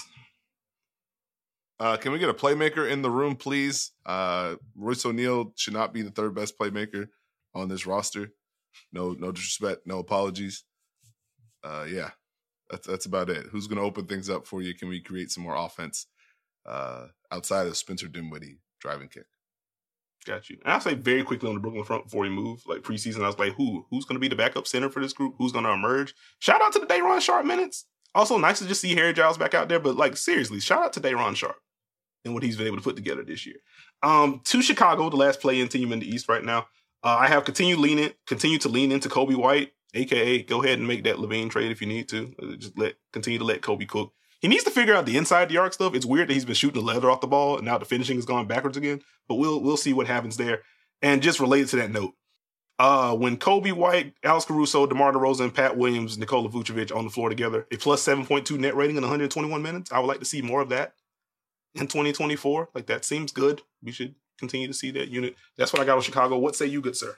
S2: Can we get a playmaker in the room, please? Royce O'Neal should not be the 3rd best playmaker on this roster. No disrespect, no apologies. Yeah, that's about it. Who's going to open things up for you? Can we create some more offense outside of Spencer Dinwiddie driving kick?
S1: Got you. And I'll say very quickly on the Brooklyn front before we move, like preseason, I was like, who's going to be the backup center for this group? Who's going to emerge? Shout out to the Day'Ron Sharpe minutes. Also, nice to just see Harry Giles back out there, but, like, seriously, shout out to Day'Ron Sharpe and what he's been able to put together this year. To Chicago, the last play-in team in the East right now, I have continue to lean into Kobe White, a.k.a. go ahead and make that LaVine trade if you need to. Just continue to let Kobe cook. He needs to figure out the inside the arc stuff. It's weird that he's been shooting the leather off the ball and now the finishing has gone backwards again. But we'll see what happens there. And just related to that note, when Kobe White, Alex Caruso, DeMar DeRozan, Pat Williams, Nikola Vucevic on the floor together, a plus 7.2 net rating in 121 minutes, I would like to see more of that in 2024. Like, that seems good. We should continue to see that unit. That's what I got with Chicago. What say you, good sir?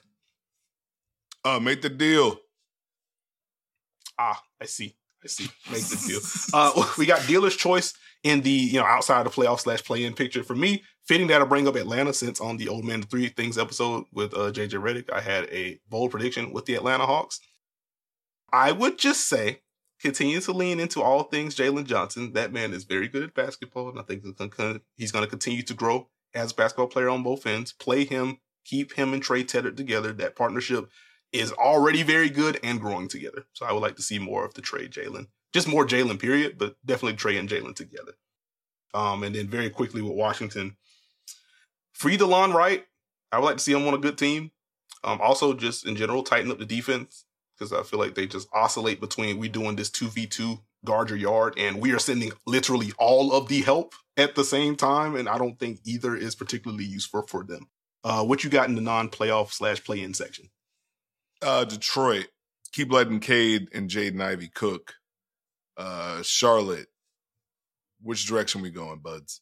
S2: Make the deal.
S1: I see. Make the deal. We got dealer's choice in the, outside the playoff / play-in picture. For me, fitting that I'll bring up Atlanta, since on the Old Man to 3 Things episode with JJ Redick, I had a bold prediction with the Atlanta Hawks. I would just say, continue to lean into all things Jalen Johnson. That man is very good at basketball, and I think he's going to continue to grow as a basketball player on both ends. Play him, keep him and Trey tethered together. That partnership is already very good and growing together. So I would like to see more of the Trey Jalen. Just more Jalen, period, but definitely Trey and Jalen together. And then very quickly with Washington, free DeLon Wright. I would like to see him on a good team. Also, just in general, tighten up the defense because I feel like they just oscillate between we doing this 2v2 guard your yard and we are sending literally all of the help at the same time. And I don't think either is particularly useful for them. What you got in the non-playoff / play-in section?
S2: Detroit, keep letting Cade and Jaden Ivey cook. Charlotte, which direction we going, buds?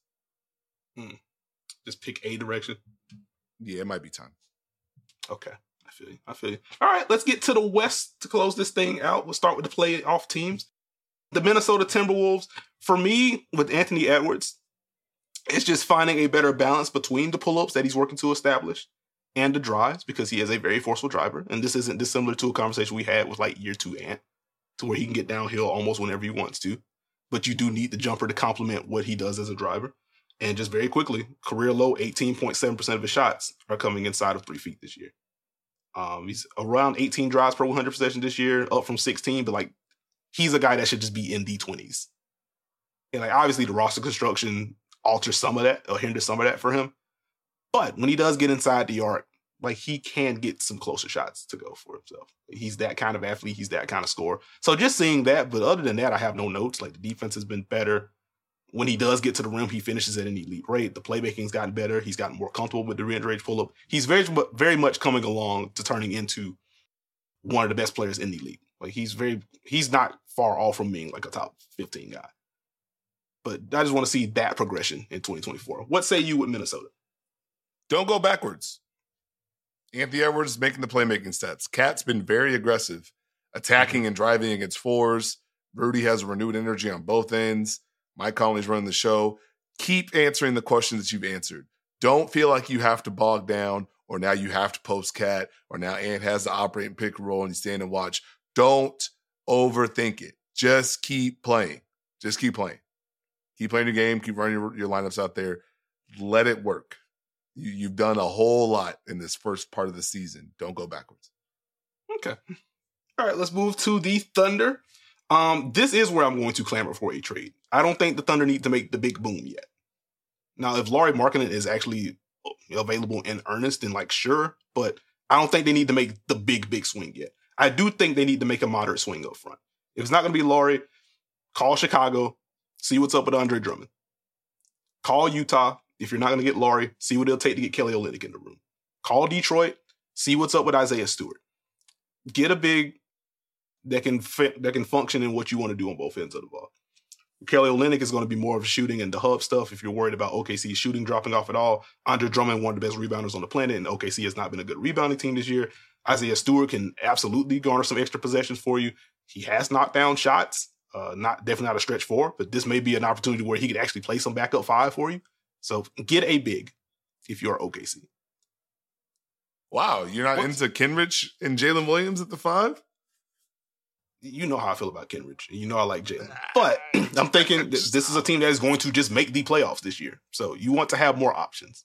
S1: Just pick a direction.
S2: Yeah, it might be time.
S1: Okay, I feel you. All right, let's get to the West to close this thing out. We'll start with the playoff teams. The Minnesota Timberwolves, for me, with Anthony Edwards, it's just finding a better balance between the pull-ups that he's working to establish and the drives, because he is a very forceful driver. And this isn't dissimilar to a conversation we had with like year 2 Ant, to where he can get downhill almost whenever he wants to. But you do need the jumper to complement what he does as a driver. And just very quickly, career low 18.7% of his shots are coming inside of 3 feet this year. He's around 18 drives per 100 possessions this year, up from 16. But like, he's a guy that should just be in the 20s. And like, obviously, the roster construction alters some of that, or hinders some of that for him. But when he does get inside the arc, like, he can get some closer shots to go for himself. He's that kind of athlete. He's that kind of scorer. So just seeing that, but other than that, I have no notes. Like, the defense has been better. When he does get to the rim, he finishes at an elite rate. The playmaking's gotten better. He's gotten more comfortable with the mid-range pull-up. He's very much coming along to turning into one of the best players in the league. Like, he's not far off from being like a top 15 guy. But I just want to see that progression in 2024. What say you with Minnesota?
S2: Don't go backwards. Anthony Edwards is making the playmaking stats. Cat's been very aggressive, attacking and driving against fours. Rudy has renewed energy on both ends. Mike Conley's running the show. Keep answering the questions that you've answered. Don't feel like you have to bog down, or now you have to post Cat, or now Ant has to operate and pick and roll and you stand and watch. Don't overthink it. Just keep playing. Just keep playing. Keep playing your game. Keep running your lineups out there. Let it work. You've done a whole lot in this first part of the season. Don't go backwards.
S1: Okay. All right, let's move to the Thunder. This is where I'm going to clamor for a trade. I don't think the Thunder need to make the big boom yet. Now, if Lauri Markkanen is actually available in earnest, then like, sure. But I don't think they need to make the big swing yet. I do think they need to make a moderate swing up front. If it's not going to be Lauri, call Chicago, see what's up with Andre Drummond. Call Utah. If you're not going to get Lauri, see what it'll take to get Kelly Olynyk in the room. Call Detroit, see what's up with Isaiah Stewart. Get a big that can function in what you want to do on both ends of the ball. Kelly Olynyk is going to be more of shooting and the hub stuff. If you're worried about OKC's shooting dropping off at all, Andre Drummond, one of the best rebounders on the planet, and OKC has not been a good rebounding team this year. Isaiah Stewart can absolutely garner some extra possessions for you. He has knocked down shots, definitely not a stretch 4, but this may be an opportunity where he could actually play some backup 5 for you. So get a big if you're OKC.
S2: Wow, you're not into Kenrich and Jalen Williams at the 5?
S1: You know how I feel about Kenrich. You know I like Jalen. But I'm thinking this is a team that is going to just make the playoffs this year. So you want to have more options.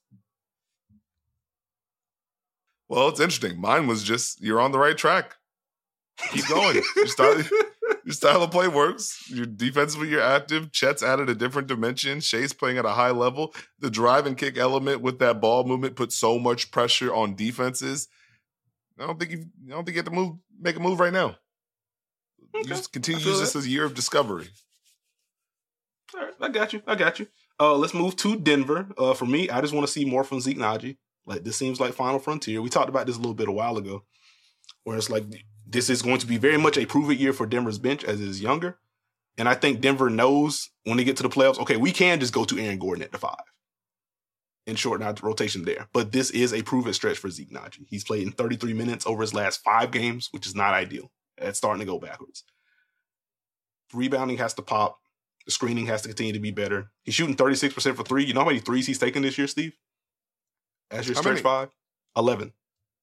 S2: Well, it's interesting. Mine was just, you're on the right track. Keep going. Your style of play works. You're defensively, you're active. Chet's added a different dimension. Shai's playing at a high level. The drive and kick element with that ball movement puts so much pressure on defenses. I don't think you have to make a move right now. Okay. You just continue to use this as a year of discovery.
S1: All right, I got you. Let's move to Denver. For me, I just want to see more from Zeke Naji. Like, this seems like Final Frontier. We talked about this a little bit a while ago, where it's like, this is going to be very much a prove-it year for Denver's bench as it is younger. And I think Denver knows when they get to the playoffs, okay, we can just go to Aaron Gordon at the 5 and shorten out the rotation there. But this is a prove-it stretch for Zeke Naji. He's played in 33 minutes over his last 5 games, which is not ideal. It's starting to go backwards. Rebounding has to pop. The screening has to continue to be better. He's shooting 36% for 3. You know how many threes he's taken this year, Steve? As your stretch 5? 11.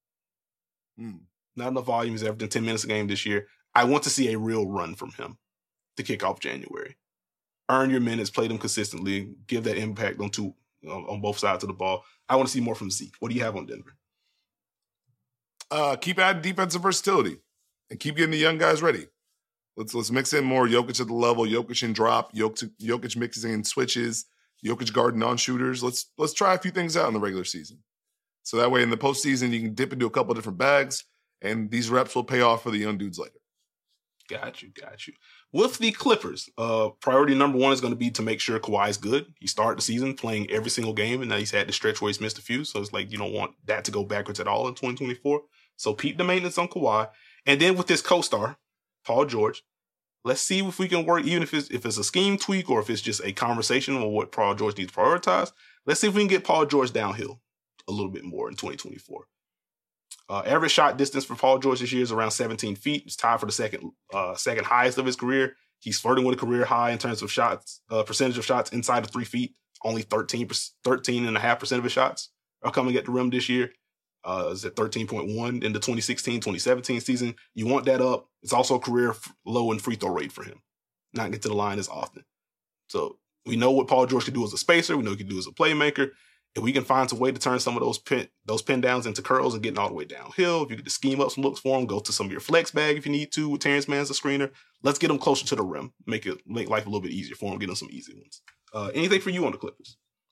S1: Not enough volume. He's averaging 10 minutes a game this year. I want to see a real run from him to kick off January. Earn your minutes, play them consistently, give that impact on both sides of the ball. I want to see more from Zeke. What do you have on Denver?
S2: Keep adding defensive versatility and keep getting the young guys ready. Let's mix in more Jokic at the level, Jokic in drop, Jokic mixing in switches, Jokic guarding non-shooters. Let's try a few things out in the regular season. So that way in the postseason, you can dip into a couple of different bags, and these reps will pay off for the young dudes later.
S1: Got you. With the Clippers, priority number one is going to be to make sure Kawhi's good. He started the season playing every single game, and now he's had to stretch where he's missed a few. So it's like you don't want that to go backwards at all in 2024. So keep the maintenance on Kawhi. And then with this co-star, Paul George, let's see if we can work, even if it's a scheme tweak or if it's just a conversation on what Paul George needs to prioritize. Let's see if we can get Paul George downhill a little bit more in 2024. Average shot distance for Paul George this year is around 17 feet. It's tied for the second highest of his career. He's flirting with a career high in terms of shots, percentage of shots inside of 3 feet. Only 13.5% of his shots are coming at the rim this year. Is at 13.1 in the 2016-2017 season. You want that up. It's also a career low in free throw rate for him. Not get to the line as often. So we know what Paul George can do as a spacer. We know he can do as a playmaker. If we can find some way to turn some of those pin downs into curls and getting all the way downhill, if you could scheme up some looks for him, go to some of your flex bag if you need to with Terrence Mann as a screener. Let's get him closer to the rim. Make life a little bit easier for him, get him some easy ones. Anything for you on the Clippers?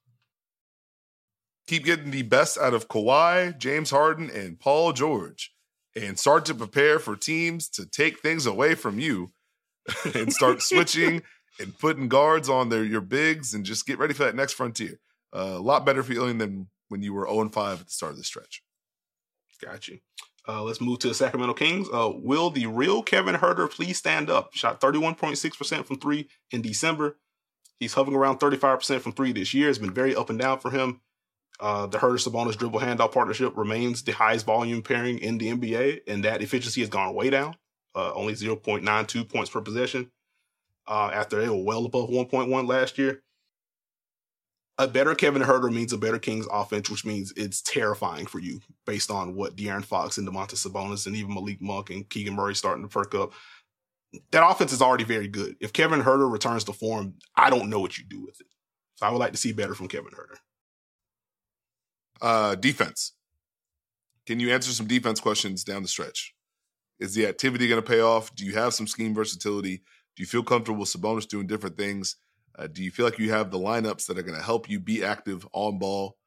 S2: Keep getting the best out of Kawhi, James Harden, and Paul George, and start to prepare for teams to take things away from you and start switching and putting guards on your bigs and just get ready for that next frontier. A lot better feeling than when you were 0-5 at the start of the stretch.
S1: Got you. Let's move to the Sacramento Kings. Will the real Kevin Huerter please stand up? Shot 31.6% from 3 in December. He's hovering around 35% from 3 this year. It's been very up and down for him. The Huerter-Sabonis dribble handoff partnership remains the highest volume pairing in the NBA, and that efficiency has gone way down, only 0.92 points per possession after they were well above 1.1 last year. A better Kevin Huerter means a better Kings offense, which means it's terrifying for you based on what De'Aaron Fox and Domantas Sabonis and even Malik Monk and Keegan Murray starting to perk up. That offense is already very good. If Kevin Huerter returns to form, I don't know what you do with it. So I would like to see better from Kevin Huerter.
S2: Defense. Can you answer some defense questions down the stretch? Is the activity going to pay off? Do you have some scheme versatility? Do you feel comfortable with Sabonis doing different things? Do you feel like you have the lineups that are going to help you be active on ball?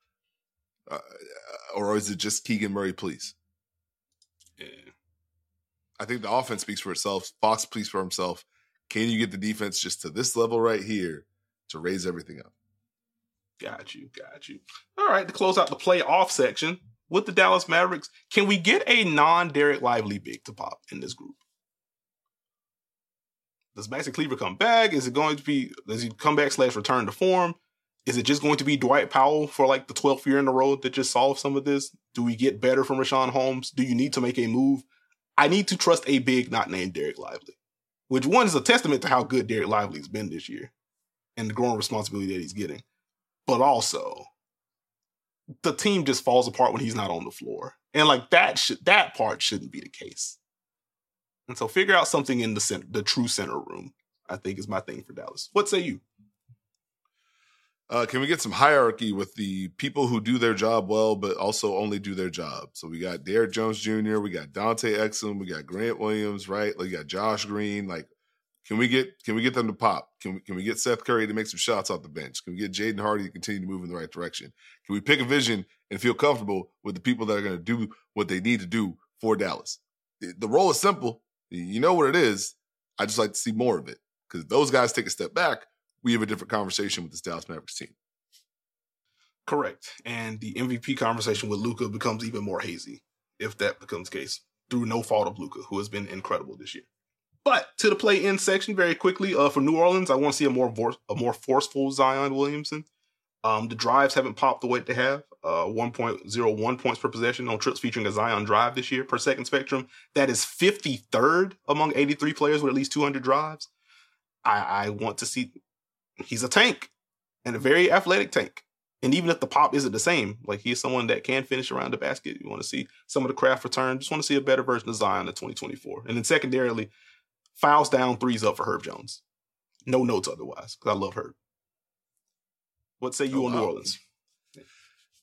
S2: Or is it just Keegan Murray, please?
S1: Yeah.
S2: I think the offense speaks for itself. Fox speaks for himself. Can you get the defense just to this level right here to raise everything up?
S1: Got you. All right, to close out the playoff section, with the Dallas Mavericks, can we get a non-Derek Lively big to pop in this group? Does Maxi Kleber come back? Does he come back / return to form? Is it just going to be Dwight Powell for like the 12th year in a row that just solves some of this? Do we get better from Richaun Holmes? Do you need to make a move? I need to trust a big not named Derek Lively, which one is a testament to how good Derek Lively has been this year and the growing responsibility that he's getting. But also, the team just falls apart when he's not on the floor. And like that part shouldn't be the case. And so figure out something in the true center room, I think is my thing for Dallas. What say you?
S2: Can we get some hierarchy with the people who do their job well, but also only do their job? So we got Derrick Jones Jr., we got Dante Exum, we got Grant Williams, right? Like, we got Josh Green. Like, can we get them to pop? Can we get Seth Curry to make some shots off the bench? Can we get Jaden Hardy to continue to move in the right direction? Can we pick a vision and feel comfortable with the people that are going to do what they need to do for Dallas? The role is simple. You know what it is. I just like to see more of it, because if those guys take a step back, we have a different conversation with this Dallas Mavericks team.
S1: Correct. And the MVP conversation with Luka becomes even more hazy if that becomes the case, through no fault of Luka, who has been incredible this year. But to the play-in section very quickly, for New Orleans, I want to see a more forceful Zion Williamson. The drives haven't popped the way they have. 1.01 points per possession on trips featuring a Zion drive this year per second spectrum. That is 53rd among 83 players with at least 200 drives. I want to see... He's a tank, and a very athletic tank. And even if the pop isn't the same, like, he's someone that can finish around the basket. You want to see some of the craft return. Just want to see a better version of Zion in 2024. And then secondarily, fouls down, threes up for Herb Jones. No notes otherwise, because I love Herb. What say you on New Orleans?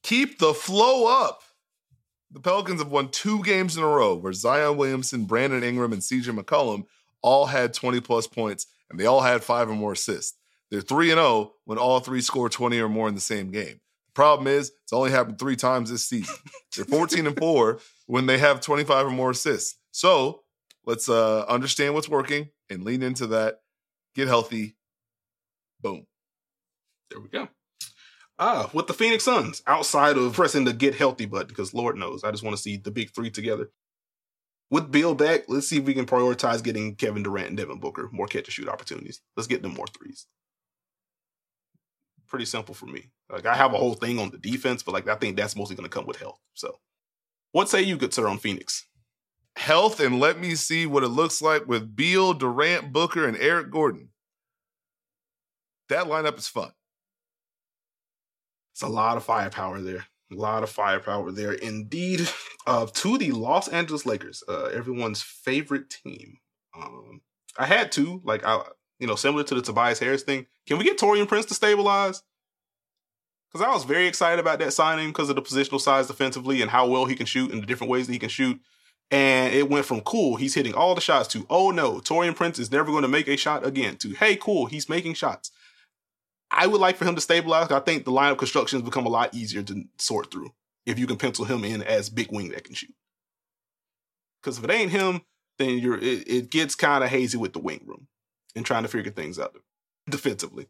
S2: Keep the flow up. The Pelicans have won 2 games in a row where Zion Williamson, Brandon Ingram, and CJ McCollum all had 20-plus points, and they all had 5 or more assists. They're 3-0 when all 3 score 20 or more in the same game. The problem is it's only happened 3 times this season. They're 14-4 when they have 25 or more assists. So let's understand what's working and lean into that. Get healthy. Boom.
S1: There we go. With the Phoenix Suns, outside of pressing the get healthy button, because Lord knows, I just want to see the big 3 together. With Beal back, let's see if we can prioritize getting Kevin Durant and Devin Booker more catch-and-shoot opportunities. Let's get them more threes. Pretty simple for me. Like, I have a whole thing on the defense, but like I think that's mostly going to come with health. So, what say you, good sir, on Phoenix?
S2: Health, and let me see what it looks like with Beal, Durant, Booker, and Eric Gordon. That lineup is fun.
S1: It's a lot of firepower there. A lot of firepower there indeed. To the Los Angeles Lakers, everyone's favorite team. I had to, similar to the Tobias Harris thing. Can we get Taurean Prince to stabilize? Because I was very excited about that signing because of the positional size defensively and how well he can shoot and the different ways that he can shoot. And it went from cool, he's hitting all the shots, to, oh no, Taurean Prince is never going to make a shot again, to, hey, cool, he's making shots. I would like for him to stabilize. I think the lineup construction has become a lot easier to sort through if you can pencil him in as big wing that can shoot. Because if it ain't him, then it gets kind of hazy with the wing room and trying to figure things out defensively.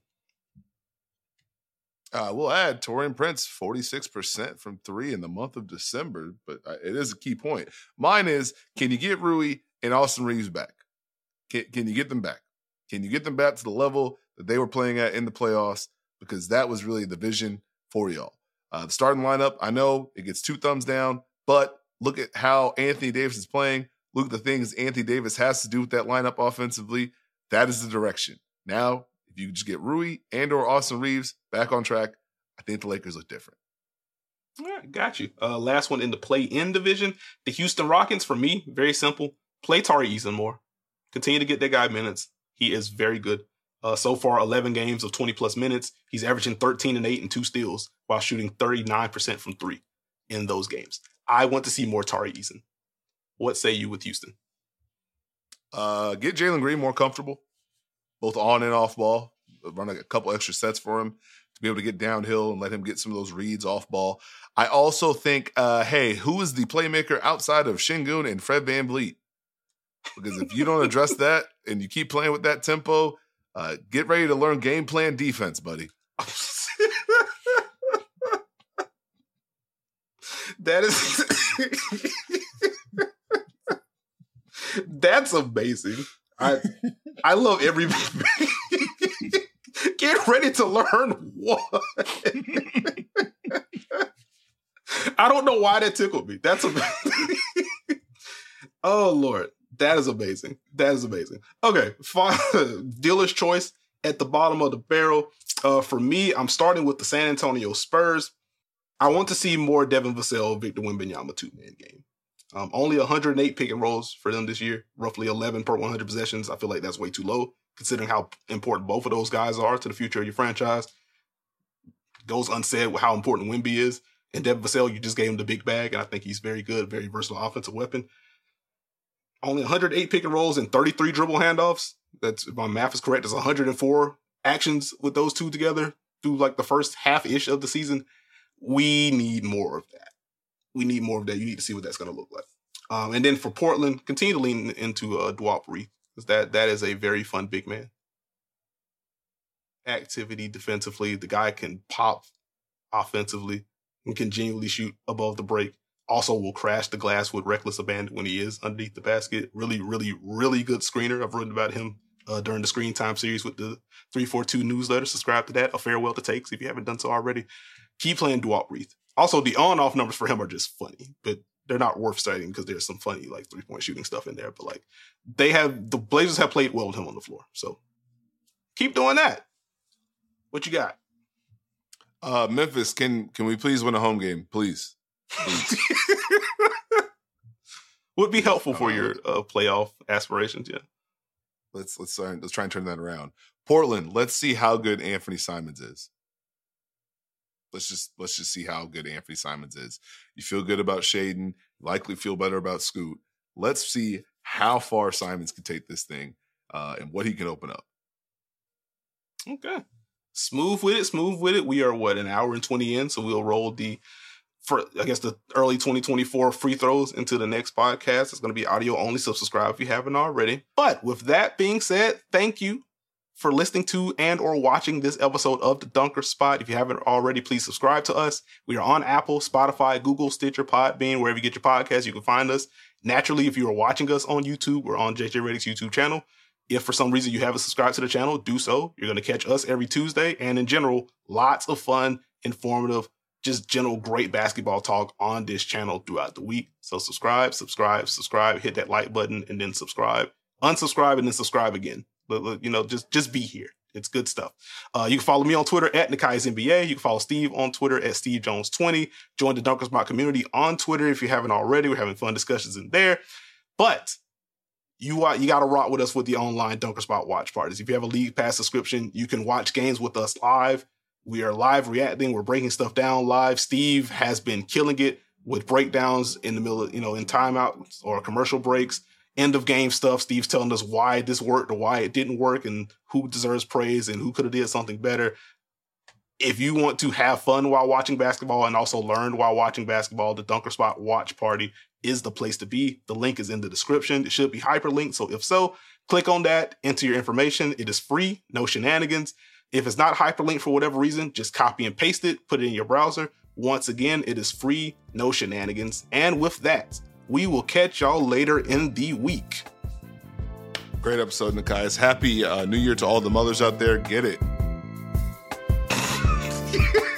S2: We'll add Taurean Prince 46% from 3 in the month of December, but it is a key point. Mine is, can you get Rui and Austin Reeves back? Can you get them back? Can you get them back to the level that they were playing at in the playoffs? Because that was really the vision for y'all. The starting lineup, I know it gets 2 thumbs down, but look at how Anthony Davis is playing. Look at the things Anthony Davis has to do with that lineup offensively. That is the direction. Now, if you just get Rui and or Austin Reeves back on track, I think the Lakers look different.
S1: All right, got you. Last one in the play-in division, the Houston Rockets, for me, very simple. Play Tari Eason more. Continue to get that guy minutes. He is very good. So far, 11 games of 20-plus minutes. He's averaging 13 and 8 and 2 steals while shooting 39% from 3 in those games. I want to see more Tari Eason. What say you with Houston?
S2: Get Jalen Green more comfortable, both on and off ball. Run a couple extra sets for him to be able to get downhill and let him get some of those reads off ball. I also think, who is the playmaker outside of Şengün and Fred VanVleet? Because if you don't address that and you keep playing with that tempo, get ready to learn game plan defense, buddy.
S1: That's amazing. I love every get ready to learn what. I don't know why that tickled me. That's amazing. Oh Lord, that is amazing. That is amazing. Okay, dealer's choice at the bottom of the barrel. For me, I'm starting with the San Antonio Spurs. I want to see more Devin Vassell, Victor Wembanyama 2-man game. Only 108 pick and rolls for them this year, roughly 11 per 100 possessions. I feel like that's way too low, considering how important both of those guys are to the future of your franchise. Goes unsaid with how important Wemby is. And Devin Vassell, you just gave him the big bag, and I think he's very good, very versatile offensive weapon. Only 108 pick and rolls and 33 dribble handoffs. That's, if my math is correct, it's 104 actions with those two together through like the first half-ish of the season. We need more of that. We need more of that. You need to see what that's going to look like. And then for Portland, continue to lean into Duop Reith, because that is a very fun big man. Activity defensively. The guy can pop offensively and can genuinely shoot above the break. Also will crash the glass with reckless abandon when he is underneath the basket. Really, really, really good screener. I've written about him during the Screen Time series with the 342 newsletter. Subscribe to that. A farewell to takes if you haven't done so already. Keep playing Duop Reith. Also, the on-off numbers for him are just funny, but they're not worth citing because there's some funny like 3-point shooting stuff in there. But like the Blazers have played well with him on the floor. So keep doing that. What you got?
S2: Memphis, can we please win a home game? Please.
S1: Would be helpful for your playoff aspirations, yeah.
S2: Let's try and turn that around. Portland, let's see how good Anthony Simons is. let's just see how good Anthony Simons is. You feel good about Shaedon, likely feel better about Scoot. Let's see how far Simons can take this thing and what he can open up.
S1: Okay. Smooth with it. We are, an hour and 20 in, so we'll roll the early 2024 free throws into the next podcast. It's going to be audio only, so subscribe if you haven't already. But with that being said, thank you for listening to and or watching this episode of The Dunker Spot. If you haven't already, please subscribe to us. We are on Apple, Spotify, Google, Stitcher, Podbean, wherever you get your podcasts, you can find us. Naturally, if you are watching us on YouTube, we're on JJ Redick's YouTube channel. If for some reason you haven't subscribed to the channel, do so. You're going to catch us every Tuesday. And in general, lots of fun, informative, just general great basketball talk on this channel throughout the week. So subscribe, hit that like button, and then subscribe. Unsubscribe, and then subscribe again. Just be here. It's good stuff. You can follow me on Twitter at Nikai's NBA. You can follow Steve on Twitter at SteveJones20. Join the Dunker Spot community on Twitter if you haven't already. We're having fun discussions in there. But you got to rock with us with the online Dunker Spot watch parties. If you have a League Pass subscription, you can watch games with us live. We are live reacting. We're breaking stuff down live. Steve has been killing it with breakdowns in the middle of, in timeouts or commercial breaks. End of game stuff. Steve's telling us why this worked or why it didn't work and who deserves praise and who could have did something better. If you want to have fun while watching basketball and also learn while watching basketball, the Dunker Spot watch party is the place to be. The link is in the description. It should be hyperlinked. So if so, click on that, enter your information. It is free, no shenanigans. If it's not hyperlinked for whatever reason, just copy and paste it, put it in your browser. Once again, it is free, no shenanigans. And with that, we will catch y'all later in the week.
S2: Great episode, Nikias. Happy New Year to all the mothers out there. Get it.